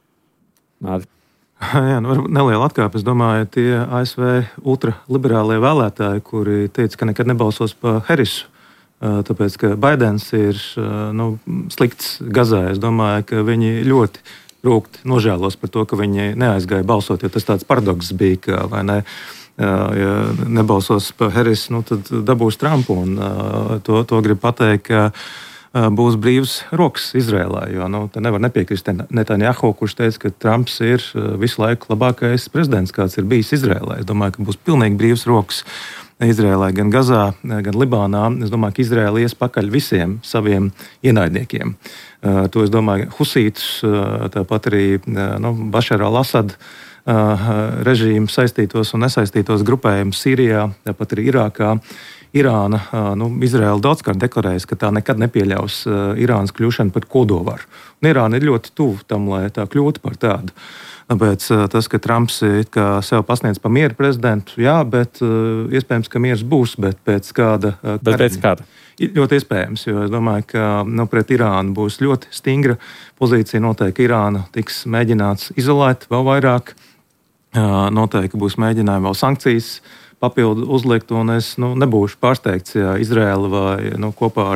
Jā, varbūt neliela atkāpe. Es domāju, tie ASV ultraliberālie vēlētāji, kuri teica, ka nekad nebalsos par Harisu, tāpēc, ka Baidens ir slikts Gazā. Es domāju, ka viņi ļoti rūkti nožēlos par to, ka viņi neaizgāja balsot, jo tas tāds paradoks bija, ka, vai ne, ja nebalsos par Harisu, tad dabūs Trumpu, un to grib pateikt, ka būs brīvs rokas Izrēlā, jo te nevar nepiekrist Netanjahu, kurš teica, ka Trumps ir visu laiku labākais prezidents, kāds ir bijis Izrēlā. Es domāju, ka būs pilnīgi brīvs rokas Izrēlai gan Gazā, gan Libānā. Es domāju, ka Izrēla ies pakaļ visiem saviem ienaidniekiem. To es domāju, husītus, tāpat arī Bašara al-Asad režīmu saistītos un nesaistītos grupējumus Sīrijā, tāpat arī Irākā. Irāna, Izraēla daudzkārt deklarējusi, ka tā nekad nepieļaus Irānas kļūšanu par kodolvaru. Un Irāna ir ļoti tuvu tam, lai tā kļūtu par tādu. Tāpēc tas, ka Trumps sev pasniedz par mieru prezidentu, jā, bet iespējams, ka miers būs, bet pēc kāda. Bet pēc kāda? Ļoti iespējams, jo es domāju, ka pret Irānu būs ļoti stingra pozīcija. Noteikti Irāna tiks mēģināts izolēt vēl vairāk. Noteikti būs mēģinājumi vēl sankcijas papildu uzlikt, un es nebūšu pārsteigts, ja Izraēla vai kopā ar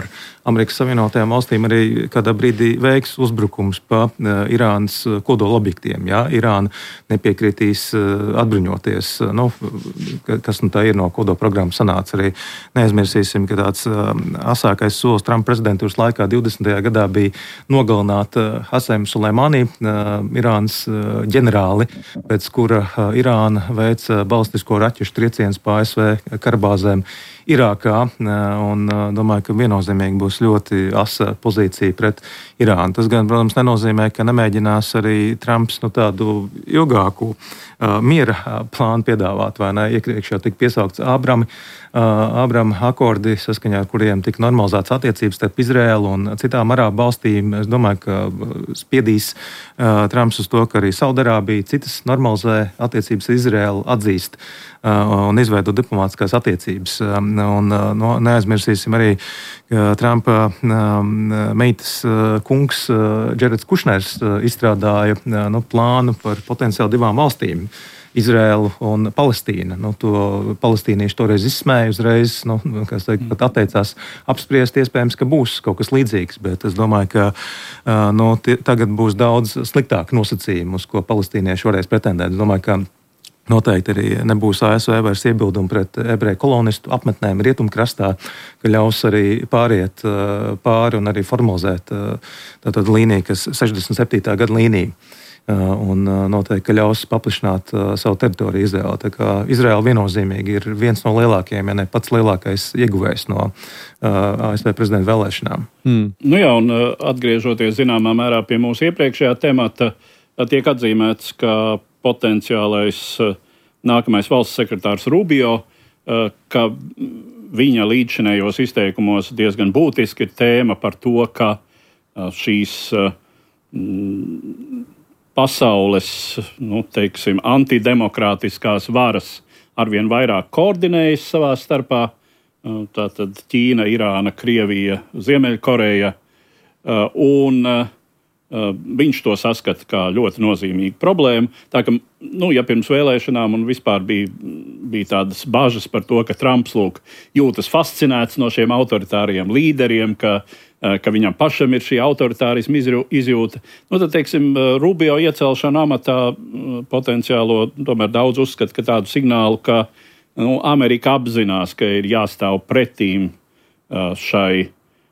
Amerikas Savienotajām valstīm arī kādā brīdī veiks uzbrukums pa Irānas kodolobjektiem. Ja? Irāna nepiekritīs atbruņoties. Kas tā ir no kodolprogrammas sanāca arī. Neaizmirsīsim, ka tāds asākais solis Trumpa prezidentūras laikā 20. gadā bija nogalināt Hasem Suleimani, Irānas ģenerāli, pēc kura Irāna veica balistisko raķešu triecienus pa ASV karabāzēm Irākā. Un domāju, ka viennozīmīgi būs ļoti asa pozīcija pret Irānu. Tas gan, protams, nenozīmē, ka nemēģinās arī Trumps tādu ilgāku miera plānu piedāvāt, vai ne? Iepriekš jau tika piesaukts Ābrama akordi, saskaņā ar kuriem tika normalizētas attiecības starp Izraēlu un citām arābu valstīm. Es domāju, ka spiedīs Trumps uz to, ka arī Saudarābija citas normalizē attiecības ar Izraēlu, atzīst un izveido diplomātiskās attiecības. Un neaizmirsīsim arī, ka Trumpa meitas kungs Džerets Kušners izstrādāja plānu par potenciāli divām valstīm. Izraēlu un Palestīnu. To palestīnieši toreiz izsmēja uzreiz, pat atteicās apspriest, iespējams, ka būs kaut kas līdzīgs, bet es domāju, ka tagad būs daudz sliktāk nosacījumi, uz ko palestīnieši varēs pretendēt. Es domāju, ka noteikti arī nebūs ASV vairs iebildumi pret ebreju kolonistu apmetnēm rietumkrastā, ka ļaus arī pāriet pāri un arī formalizēt tātad līniju, kas 67. gada līnija. Un noteikti, ka ļaus paplašināt savu teritoriju Izraēlā. Tā kā Izraēla viennozīmīgi ir viens no lielākajiem, ja ne pats lielākais ieguvējs no ASV prezidenta vēlēšanām. Un atgriežoties zināmā mērā pie mūsu iepriekšējā temata, tiek atzīmēts, ka potenciālais nākamais valsts sekretārs Rubio, ka viņa līdzšinējos izteikumos diezgan būtiski ir tēma par to, ka šīs pasaules, antidemokrātiskās varas arvien vairāk koordinējas savā starpā. Tātad Ķīna, Irāna, Krievija, Ziemeļkoreja. Un viņš to saskata kā ļoti nozīmīgu problēmu. Tā ka, ja pirms vēlēšanām un vispār bija tādas bažas par to, ka Trumps jūtas fascinēts no šiem autoritāriem līderiem, ka viņam pašam ir šī autoritārisma izjūta. Tad, teiksim, Rubio iecelšana amatā potenciālo tomēr daudz uzskata, ka tādu signālu, ka Amerika apzinās, ka ir jāstāv pretīm šai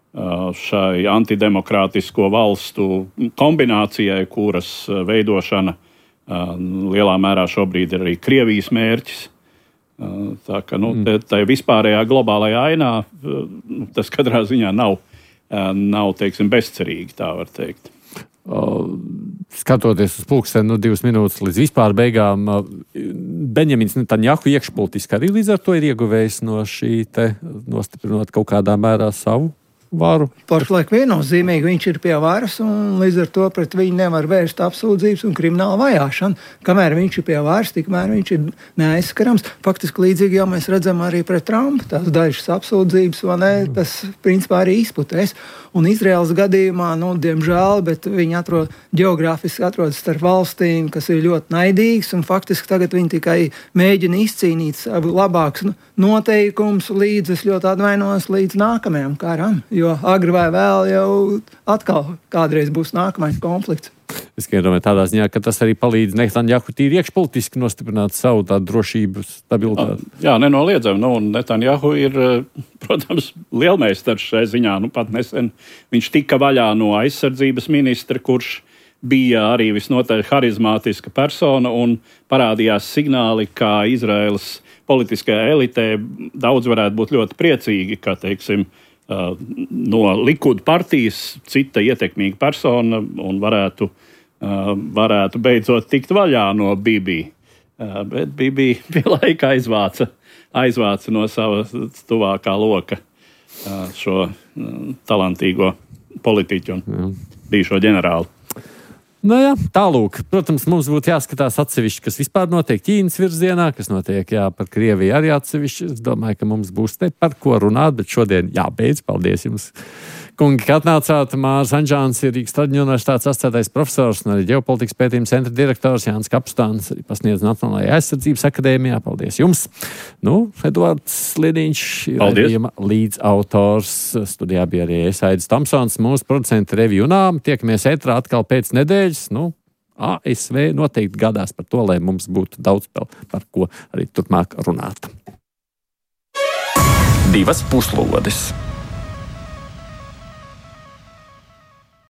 antidemokrātisko valstu kombinācijai, kuras veidošana lielā mērā šobrīd ir arī Krievijas mērķis. Tā ka tā vispārējā globālajā ainā tas katrā ziņā nav teiksim, bezcerīgi, tā var teikt. Skatoties uz pulksteni 2 minūtes līdz vispār beigām, Benjamins Netanjahu iekšpolitiski arī līdz ar to ir ieguvējis no šī te nostiprinot kaut kādā mērā savu varu. Pašlaik viennozīmīgi viņš ir pie varas, un līdz ar to pret viņu nevar vērst apsūdzības un kriminālu vajāšanu. Kamēr viņš ir pie varas, tikmēr viņš ir neaizskarams. Faktiski līdzīgi jau mēs redzam arī pret Trumpu. Tās dažas apsūdzības, tas principā arī izputēs. Un Izraēlas gadījumā, diemžēl, bet viņi ģeogrāfiski atrodas starp valstīm, kas ir ļoti naidīgas, un faktiski tagad viņi tikai mēģina izcīnīt labākus noteikumus līdz, es ļoti atvainos, līdz nākamajam karam, jo agri vai vēl jau atkal kādreiz būs nākamais konflikts. Es domāju tādā ziņā, ka tas arī palīdz Netanjahu tīri iekšpolitiski nostiprināt savu tādu drošību, stabilitāti. Jā, nenoliedzami. Un Netanjahu ir, protams, lielmeistars šai ziņā. Pat nesen viņš tika vaļā no aizsardzības ministra, kurš bija arī visnotaļ harizmātiska persona, un parādījās signāli, kā Izraēlas politiskajā elitē daudz varētu būt ļoti priecīgi, ka, teiksim, no Likud partijas cita ietekmīga persona un varētu beidzot tikt vaļā no Bibi. Bet Bibi pie laika aizvāca no sava tuvākā loka šo talantīgo politiķu un bijušo ģenerāli. Tālūk, protams, mums būtu jāskatās atsevišķi, kas vispār notiek Ķīnas virzienā, kas notiek par Krieviju arī atsevišķi. Es domāju, ka mums būs te par ko runāt, bet šodien jābeidz. Paldies jums, Kungi, kā atnācāt, Mārs Anžāns ir Rīgas Traģiņu universitātes asociētais profesors un arī ģeopolitikas pētījuma centra direktors Jānis Kapstāns, arī pasniedz Nacionālajā aizsardzības akadēmijā. Paldies jums! Eduards Liediņš ir līdzautors. Studijā bija arī Aidis Tamsons, mūsu producenti Revija Junām. Tiekamies ētrā atkal pēc nedēļas. ASV noteikti gādās par to, lai mums būtu daudz par ko arī turpmāk runāt. Divas puslodes.